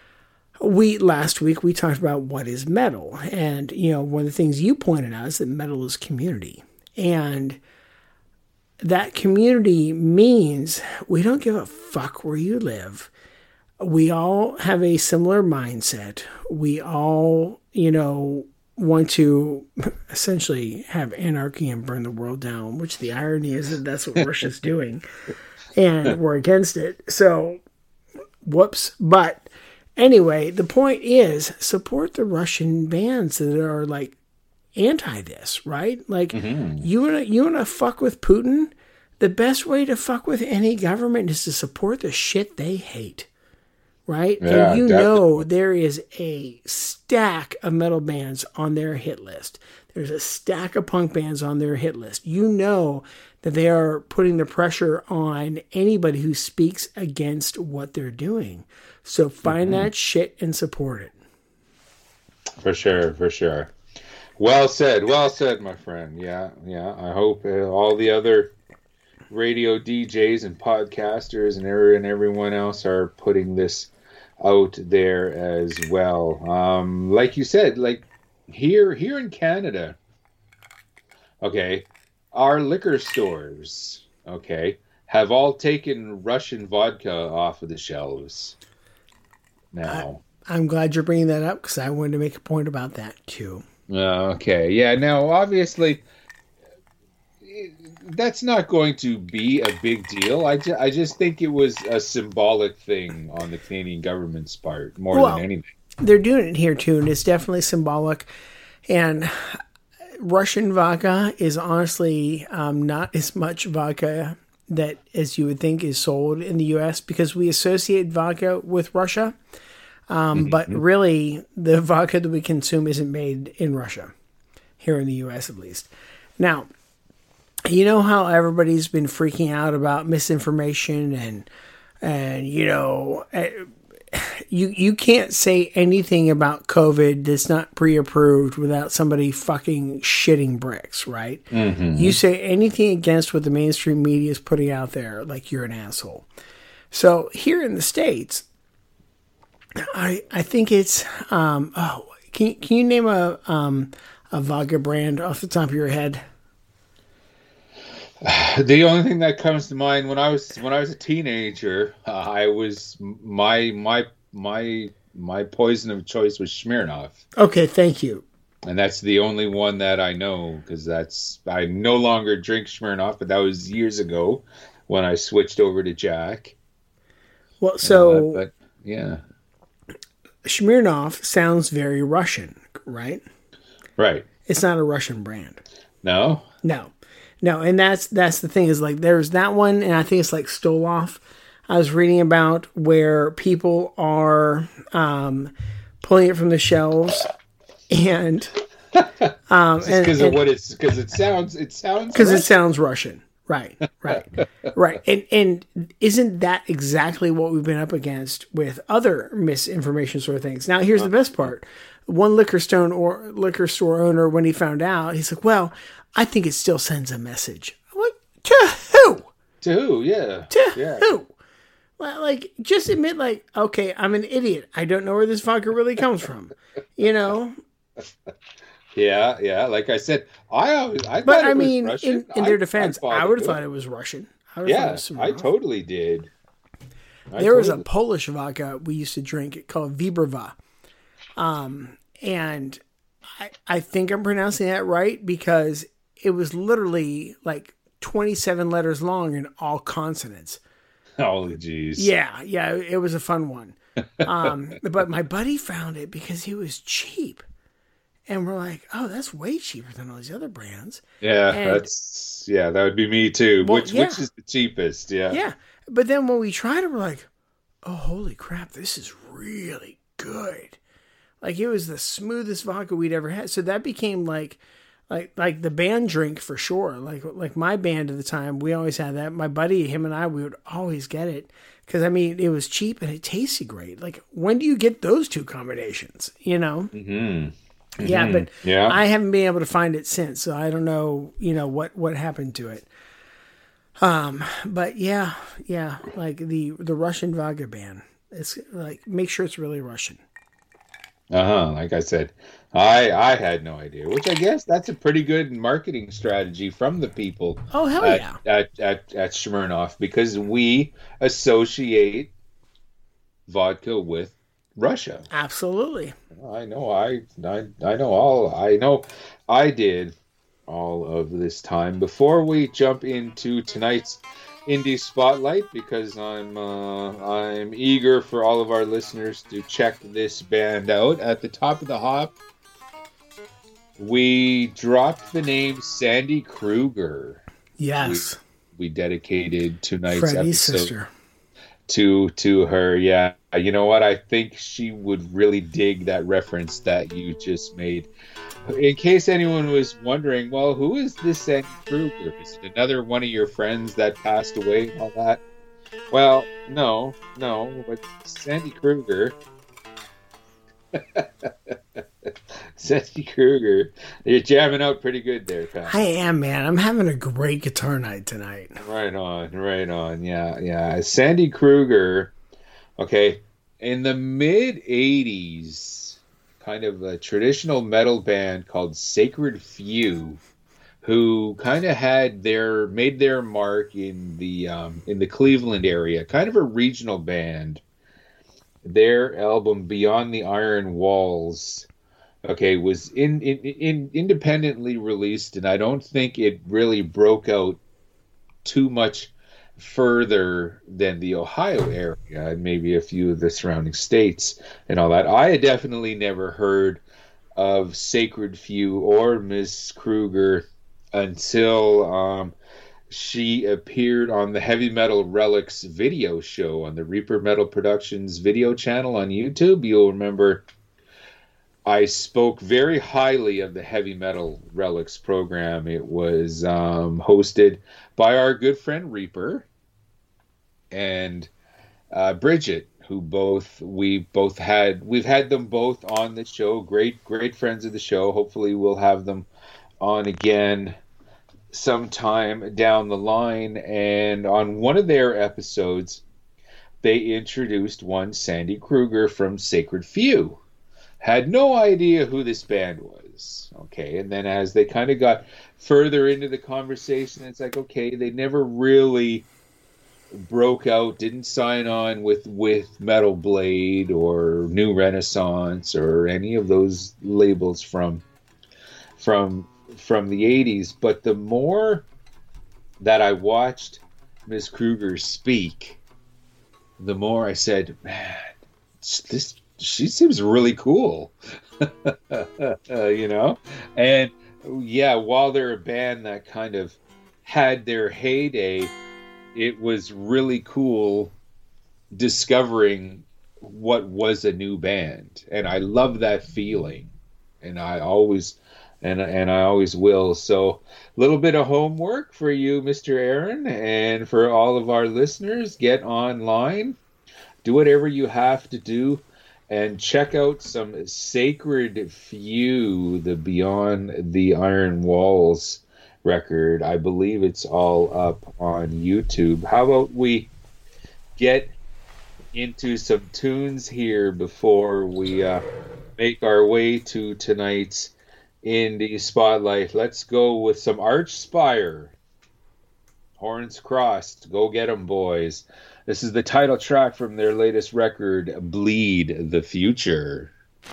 last week we talked about what is metal. And, one of the things you pointed out is that metal is community. And that community means we don't give a fuck where you live. We all have a similar mindset. We all, want to essentially have anarchy and burn the world down, which the irony is that that's what Russia's doing. And we're against it. So, whoops. But anyway, the point is support the Russian bands that are like anti this, right? Like you want to fuck with Putin? The best way to fuck with any government is to support the shit they hate. Right? Yeah, and know there is a stack of metal bands on their hit list. There's a stack of punk bands on their hit list. You know that they are putting the pressure on anybody who speaks against what they're doing. So find that shit and support it. For sure. Well said, my friend. Yeah. I hope all the other radio DJs and podcasters and everyone else are putting this out there as well. Like you said, like here in Canada, okay, our liquor stores, okay, have all taken Russian vodka off of the shelves now. I'm glad you're bringing that up because I wanted to make a point about that too. Okay, yeah. Now, obviously, that's not going to be a big deal. I just think it was a symbolic thing on the Canadian government's part more than anything. They're doing it here too, and it's definitely symbolic. And Russian vodka is honestly not as much vodka that as you would think is sold in the U.S. because we associate vodka with Russia. But really, the vodka that we consume isn't made in Russia, here in the U.S. at least. Now, you know how everybody's been freaking out about misinformation and you can't say anything about COVID that's not pre-approved without somebody fucking shitting bricks, right? You say anything against what the mainstream media is putting out there, like you're an asshole. So here in the States, I think it's can you name a vodka brand off the top of your head? The only thing that comes to mind when I was a teenager, I was my poison of choice was Smirnoff. Okay, thank you. And that's the only one that I know because I no longer drink Smirnoff, but that was years ago when I switched over to Jack. Well, so but yeah, Smirnoff sounds very Russian, right? Right. It's not a Russian brand. No. No, and that's the thing is like there's that one, and I think it's like Stoloff. I was reading about where people are pulling it from the shelves, and because it sounds Russian, right, and isn't that exactly what we've been up against with other misinformation sort of things? Now, here's the best part: one liquor store owner, when he found out, he's like, "Well, I think it still sends a message." I'm like, to who? To who? Yeah. To Yeah. who? Well, like, just admit, like, okay, I'm an idiot. I don't know where this vodka really comes from. You know? Yeah. Like I said, I But thought I it was mean, Russian. in their defense, bought I would have into thought it. it was Russian. I Yeah, I totally did. There was a Polish vodka we used to drink called Vibrava. And I think I'm pronouncing that right because it was literally like 27 letters long and all consonants. Oh, jeez. Yeah, it was a fun one. But my buddy found it because it was cheap. And we're like, oh, that's way cheaper than all these other brands. Yeah, And- that would be me too. Well, Which yeah. is the cheapest? Yeah. Yeah. But then when we tried it, we're like, oh, holy crap, this is really good. Like, it was the smoothest vodka we'd ever had. So that became like the band drink for sure. Like my band at the time, we always had that. My buddy, him and I, we would always get it. Because, I mean, it was cheap and it tasted great. Like, when do you get those two combinations, you know? Mm-hmm. Yeah, but Yeah. I haven't been able to find it since, so I don't know, what happened to it. But yeah, like the Russian vodka ban. It's like, make sure it's really Russian. Like I said, I had no idea. Which I guess that's a pretty good marketing strategy from the people. Oh, hell yeah. At Smirnoff, because we associate vodka with Russia. Absolutely. I know I did all of this time. Before we jump into tonight's indie spotlight, because I'm eager for all of our listeners to check this band out. At the top of the hop, we dropped the name Sandy Kruger. Yes. We dedicated tonight's Freddie's episode sister. to her. Yeah, you know what? I think she would really dig that reference that you just made. In case anyone was wondering, well, who is this Sandy Kruger? Is it another one of your friends that passed away and all that? Well, no, but Sandy Kruger. Sandy Kruger. You're jamming out pretty good there, Pat. I am, man. I'm having a great guitar night tonight. Right on. Yeah. Sandy Kruger, okay, in the mid 80s, kind of a traditional metal band called Sacred Few, who kind of made their mark in the Cleveland area, kind of a regional band. Their album Beyond the Iron Walls, okay, was independently released, and I don't think it really broke out too much further than the Ohio area and maybe a few of the surrounding states and all that. I had definitely never heard of Sacred Few or Miss Kruger until she appeared on the Heavy Metal Relics video show on the Reaper Metal Productions video channel on YouTube. You'll remember I spoke very highly of the Heavy Metal Relics program. It was hosted by our good friend Reaper and Bridget, who we've had them both on the show. Great friends of the show. Hopefully we'll have them on again sometime down the line. And on one of their episodes, they introduced one Sandy Kruger from Sacred Few. Had no idea who this band was. Okay, and then as they kind of got further into the conversation, it's like, okay, they never really broke out, didn't sign on with Metal Blade or New Renaissance or any of those labels from the 80s. But the more that I watched Ms. Kruger speak, the more I said, man, she seems really cool. And yeah, while they're a band that kind of had their heyday, it was really cool discovering what was a new band. And I love that feeling. And I always will. So a little bit of homework for you, Mr. Aaron, and for all of our listeners. Get online, do whatever you have to do, and check out some Sacred Few, the Beyond the Iron Walls record. I believe it's all up on YouTube. How about we get into some tunes here before we make our way to tonight's Indie Spotlight? Let's go with some Archspire. Horns crossed. Go get 'em, boys. This is the title track from their latest record, Bleed the Future.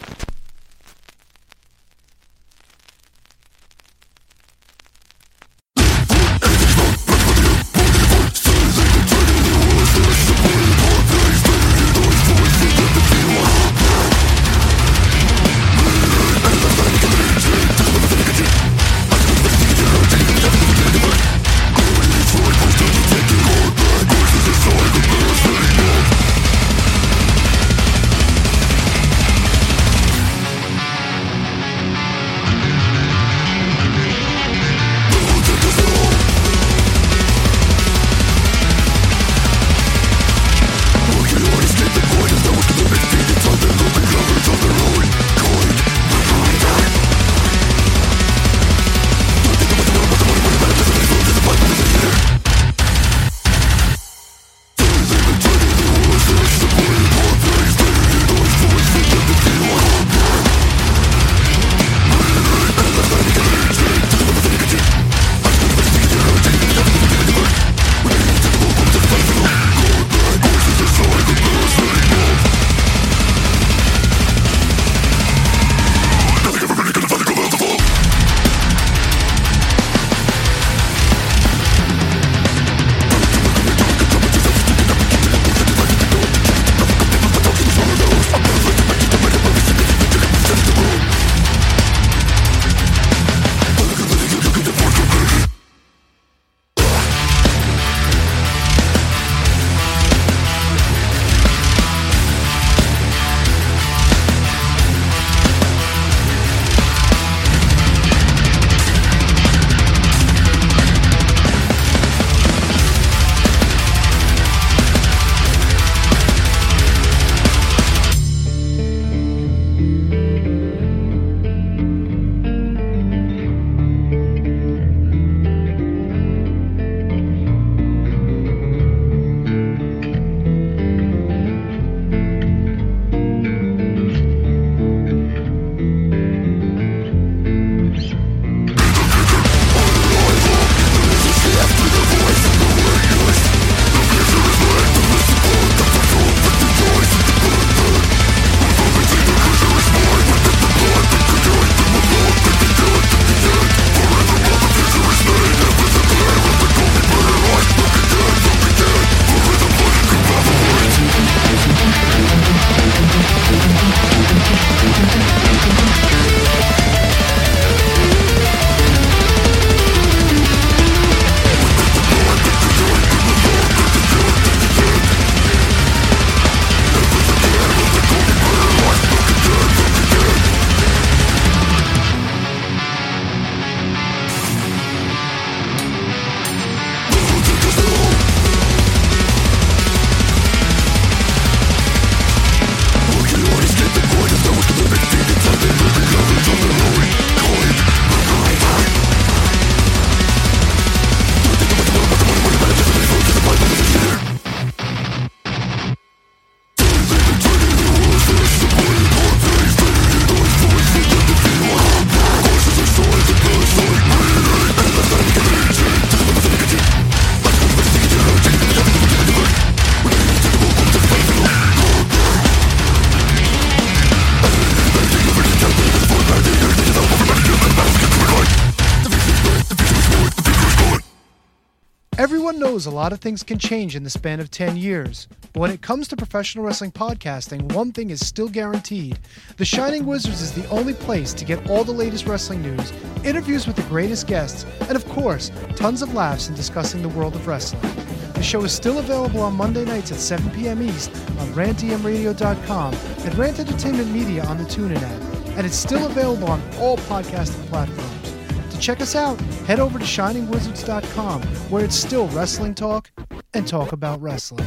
Everyone knows a lot of things can change in the span of 10 years. But when it comes to professional wrestling podcasting, one thing is still guaranteed. The Shining Wizards is the only place to get all the latest wrestling news, interviews with the greatest guests, and of course, tons of laughs in discussing the world of wrestling. The show is still available on Monday nights at 7 p.m. East on rantdmradio.com and Rant Entertainment Media on the TuneIn app. And it's still available on all podcasting platforms. To check us out, head over to shiningwizards.com, where it's still wrestling talk and talk about wrestling.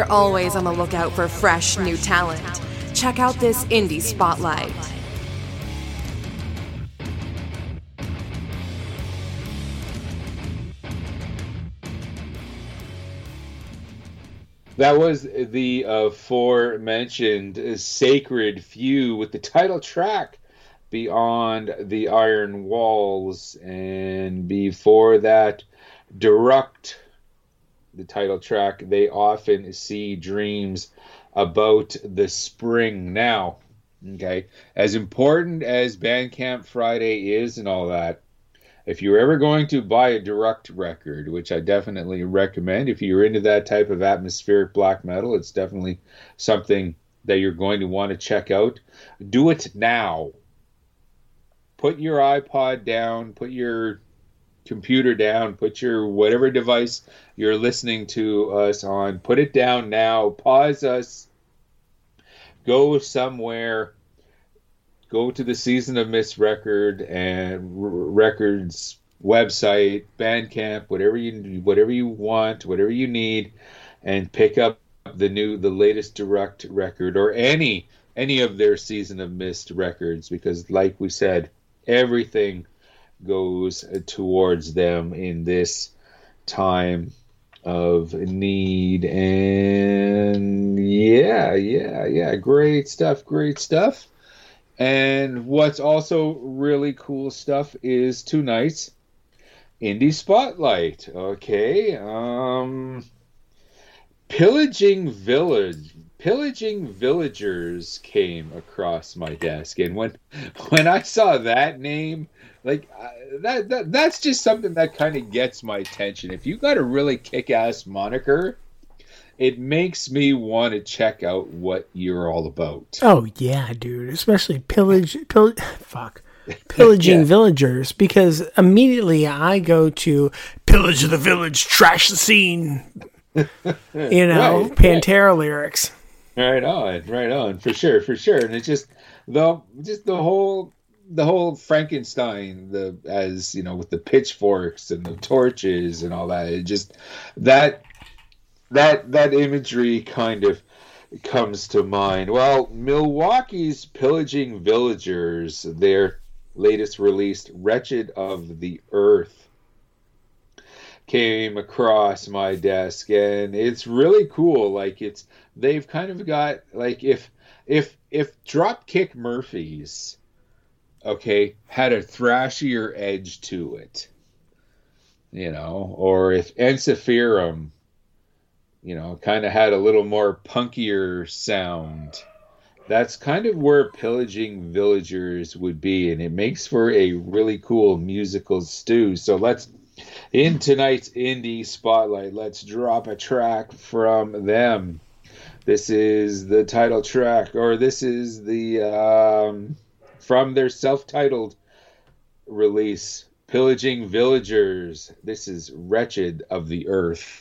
We're always on the lookout for fresh new talent. Check out this Indie Spotlight. That was the aforementioned Sacred Few with the title track Beyond the Iron Walls, and before that, Deruct, the title track They Often See Dreams About the Spring. Now, okay, as important as Bandcamp Friday is and all that, if you're ever going to buy a Deruct record, which I definitely recommend, if you're into that type of atmospheric black metal, it's definitely something that you're going to want to check out. Do it now. Put your iPod down, put your computer down, put your whatever device you're listening to us on, put it down now, pause us, go somewhere, go to the Season of Mist record and records website, Bandcamp, whatever you want, whatever you need, and pick up the latest Deruct record or any of their Season of Mist records, because like we said, everything goes towards them in this time of need. And yeah, great stuff. And what's also really cool stuff is tonight's Indie Spotlight. Okay, Pillaging Villagers came across my desk, and when I saw that name, like that's just something that kind of gets my attention. If you got a really kick-ass moniker, it makes me want to check out what you're all about. Oh yeah, dude, especially pillaging villagers, because immediately I go to pillage the village, trash the scene. Right, Pantera lyrics. Right on, for sure. And it's just the whole Frankenstein, with the pitchforks and the torches and all that. It just that imagery kind of comes to mind. Well, Milwaukee's Pillaging Villagers, their latest release, Wretched of the Earth, came across my desk, and it's really cool. Like, they've kind of got, like, if Dropkick Murphys, okay, had a thrashier edge to it, or if Ensiferum, kind of had a little more punkier sound, that's kind of where Pillaging Villagers would be, and it makes for a really cool musical stew. So in tonight's Indie Spotlight, let's drop a track from them. This is the title track, or this is the from their self-titled release, Pillaging Villagers. This is Wretched of the Earth.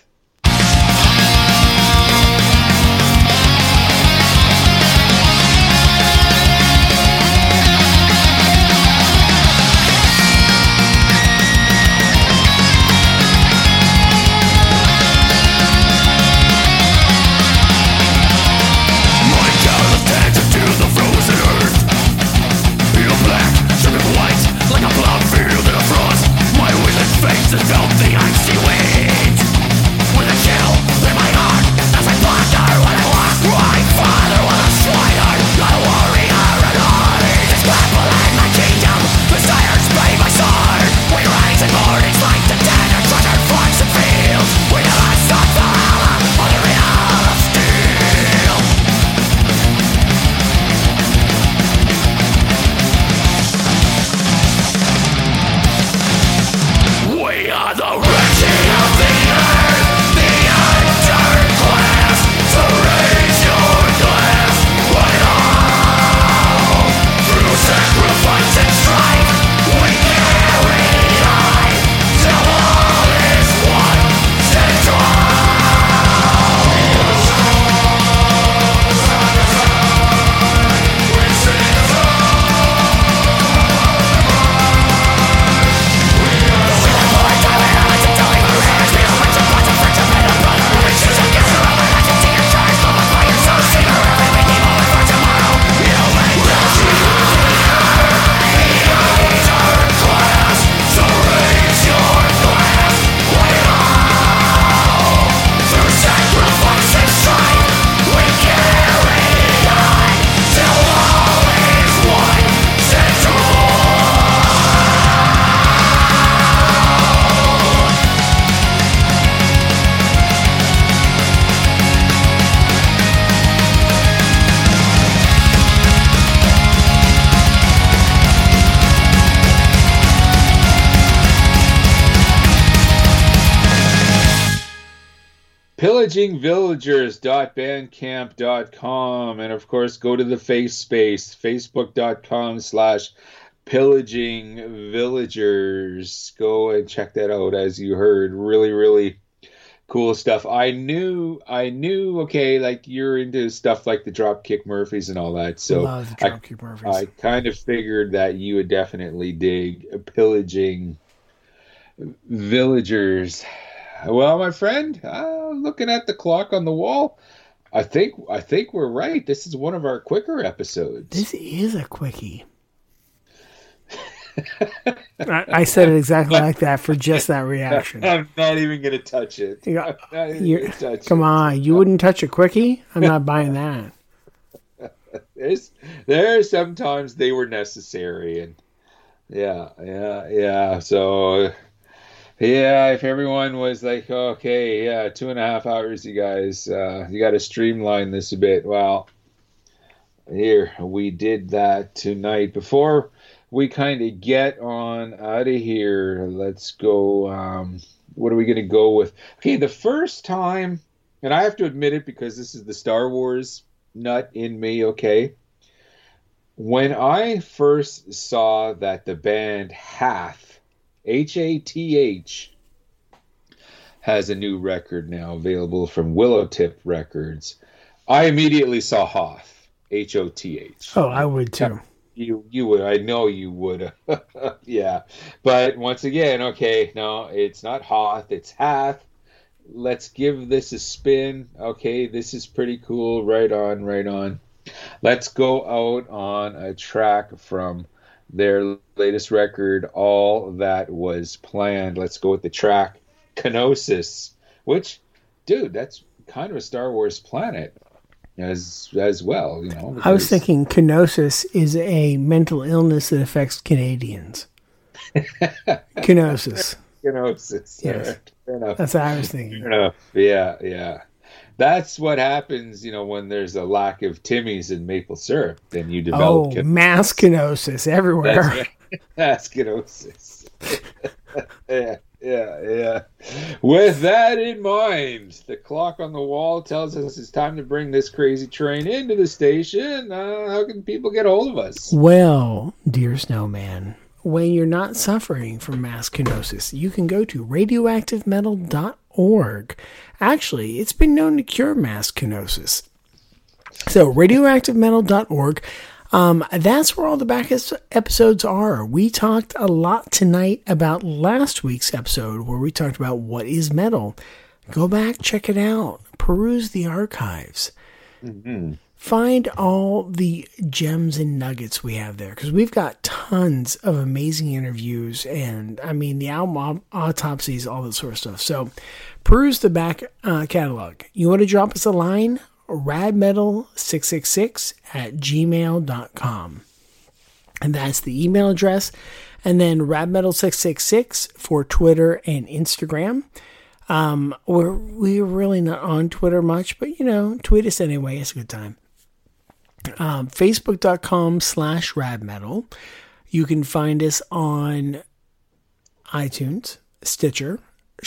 Felt the icy wind. pillagingvillagers.bandcamp.com, and of course go to the space, facebook.com/pillagingvillagers. Go and check that out. As you heard, really, really cool stuff. I knew, okay, like you're into stuff like the Dropkick Murphys and all that. So love the Dropkick Murphys. I kind of figured that you would definitely dig Pillaging Villagers. Well, my friend, looking at the clock on the wall, I think we're right. This is one of our quicker episodes. This is a quickie. I said it exactly like that for just that reaction. I'm not even going to touch it. Come on, you wouldn't touch a quickie? I'm not buying that. There's sometimes they were necessary, and yeah. So yeah, if everyone was like, okay, 2.5 hours, you guys, you got to streamline this a bit. Well, here we did that tonight. Before we kind of get on out of here, let's go. What are we going to go with? Okay, the first time, and I have to admit it because this is the Star Wars nut in me, okay? When I first saw that the band Hath, Hath, has a new record now available from Willowtip Records, I immediately saw Hoth, Hoth. Oh, I would too. You would. I know you would. Yeah. But once again, okay, no, it's not Hoth, it's Hath. Let's give this a spin. Okay, this is pretty cool. Right on. Let's go out on a track from their latest record, All That Was Planned. Let's go with the track Kenosis, which, dude, that's kind of a Star Wars planet as well, you know. I was thinking Kenosis is a mental illness that affects Canadians. Kenosis. Yes. Yes. Fair enough. That's what I was thinking. Fair enough. Yeah. That's what happens, you know, when there's a lack of Timmy's in maple syrup. Then you develop mass kenosis everywhere. Mass kenosis. Yeah. With that in mind, the clock on the wall tells us it's time to bring this crazy train into the station. How can people get a hold of us? Well, dear Snowman, when you're not suffering from mass kenosis, you can go to radioactivemetal.org. Actually, it's been known to cure mass kenosis. So, radioactivemetal.org. That's where all the back episodes are. We talked a lot tonight about last week's episode where we talked about what is metal. Go back, check it out. Peruse the archives. Mm-hmm. Find all the gems and nuggets we have there, because we've got tons of amazing interviews and, I mean, the album autopsies, all that sort of stuff. So peruse the back catalog. You want to drop us a line? radmetal666@gmail.com. And that's the email address. And then radmetal666 for Twitter and Instagram. We're really not on Twitter much, but, you know, tweet us anyway. It's a good time. Facebook.com/radmetal. You can find us on iTunes, Stitcher,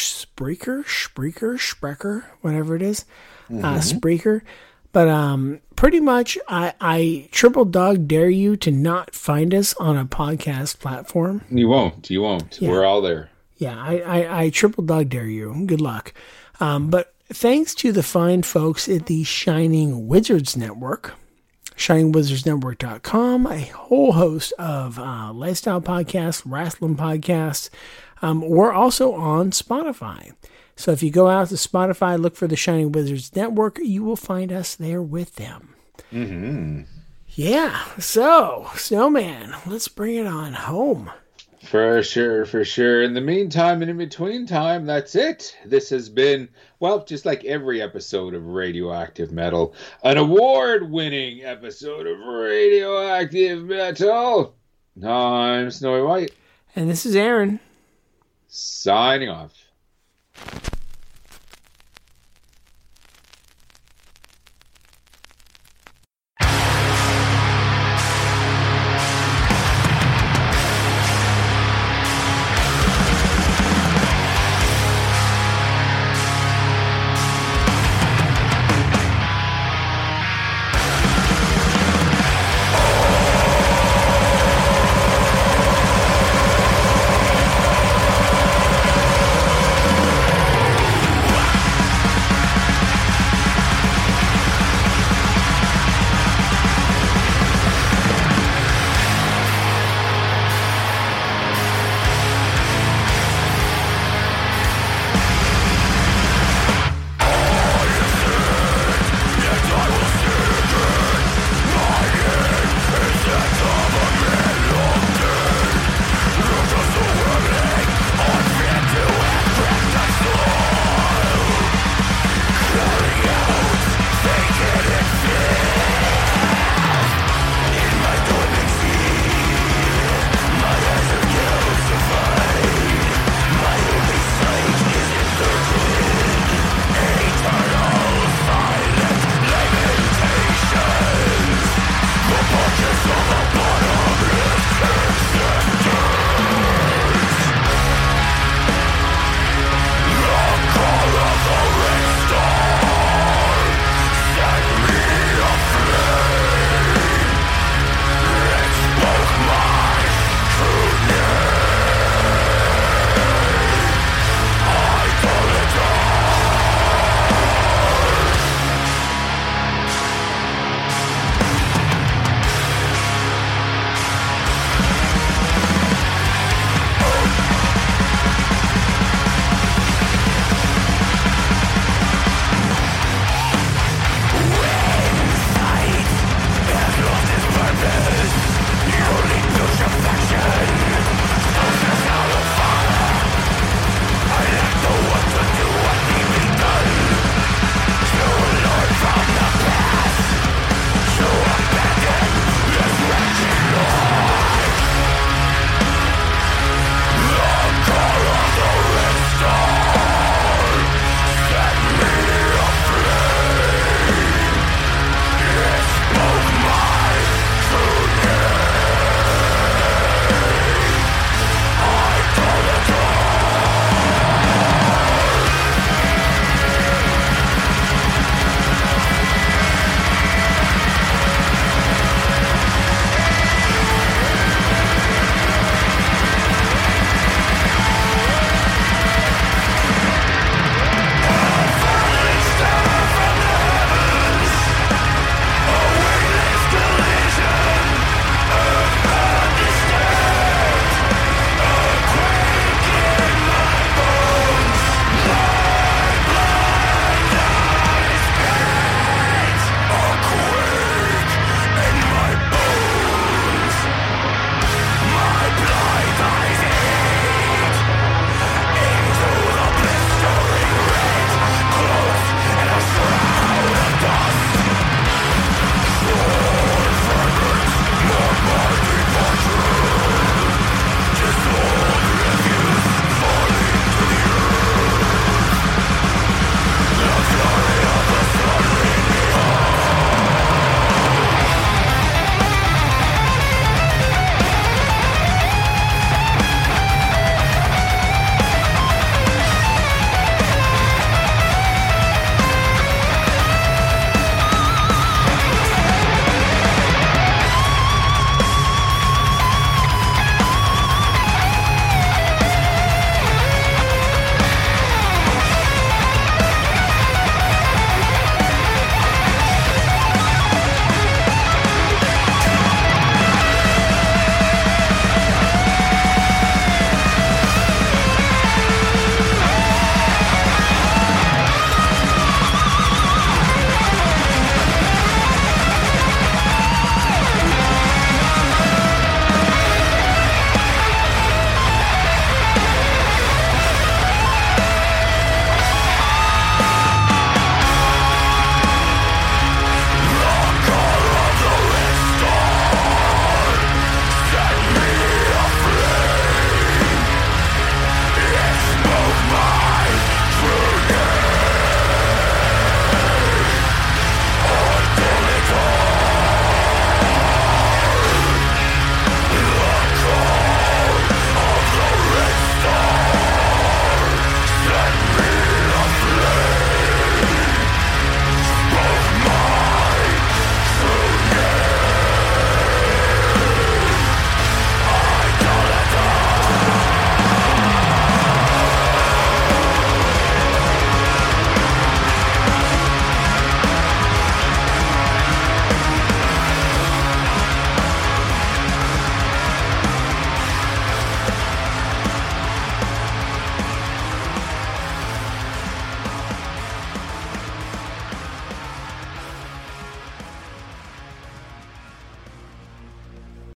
Spreaker, whatever it is. Spreaker. But pretty much I triple dog dare you to not find us on a podcast platform. You won't. Yeah. We're all there. Yeah, I triple dog dare you. Good luck. But thanks to the fine folks at the Shining Wizards Network, ShiningWizardsNetwork.com, a whole host of lifestyle podcasts, wrestling podcasts. We're also on Spotify. So if you go out to Spotify, look for the Shining Wizards Network, you will find us there with them. Mm-hmm. Yeah. So, Snowman, let's bring it on home. For sure. In the meantime and in between time, that's it. This has been, well, just like every episode of Radioactive Metal, an award-winning episode of Radioactive Metal. I'm Snowy White. And this is Aaron. Signing off.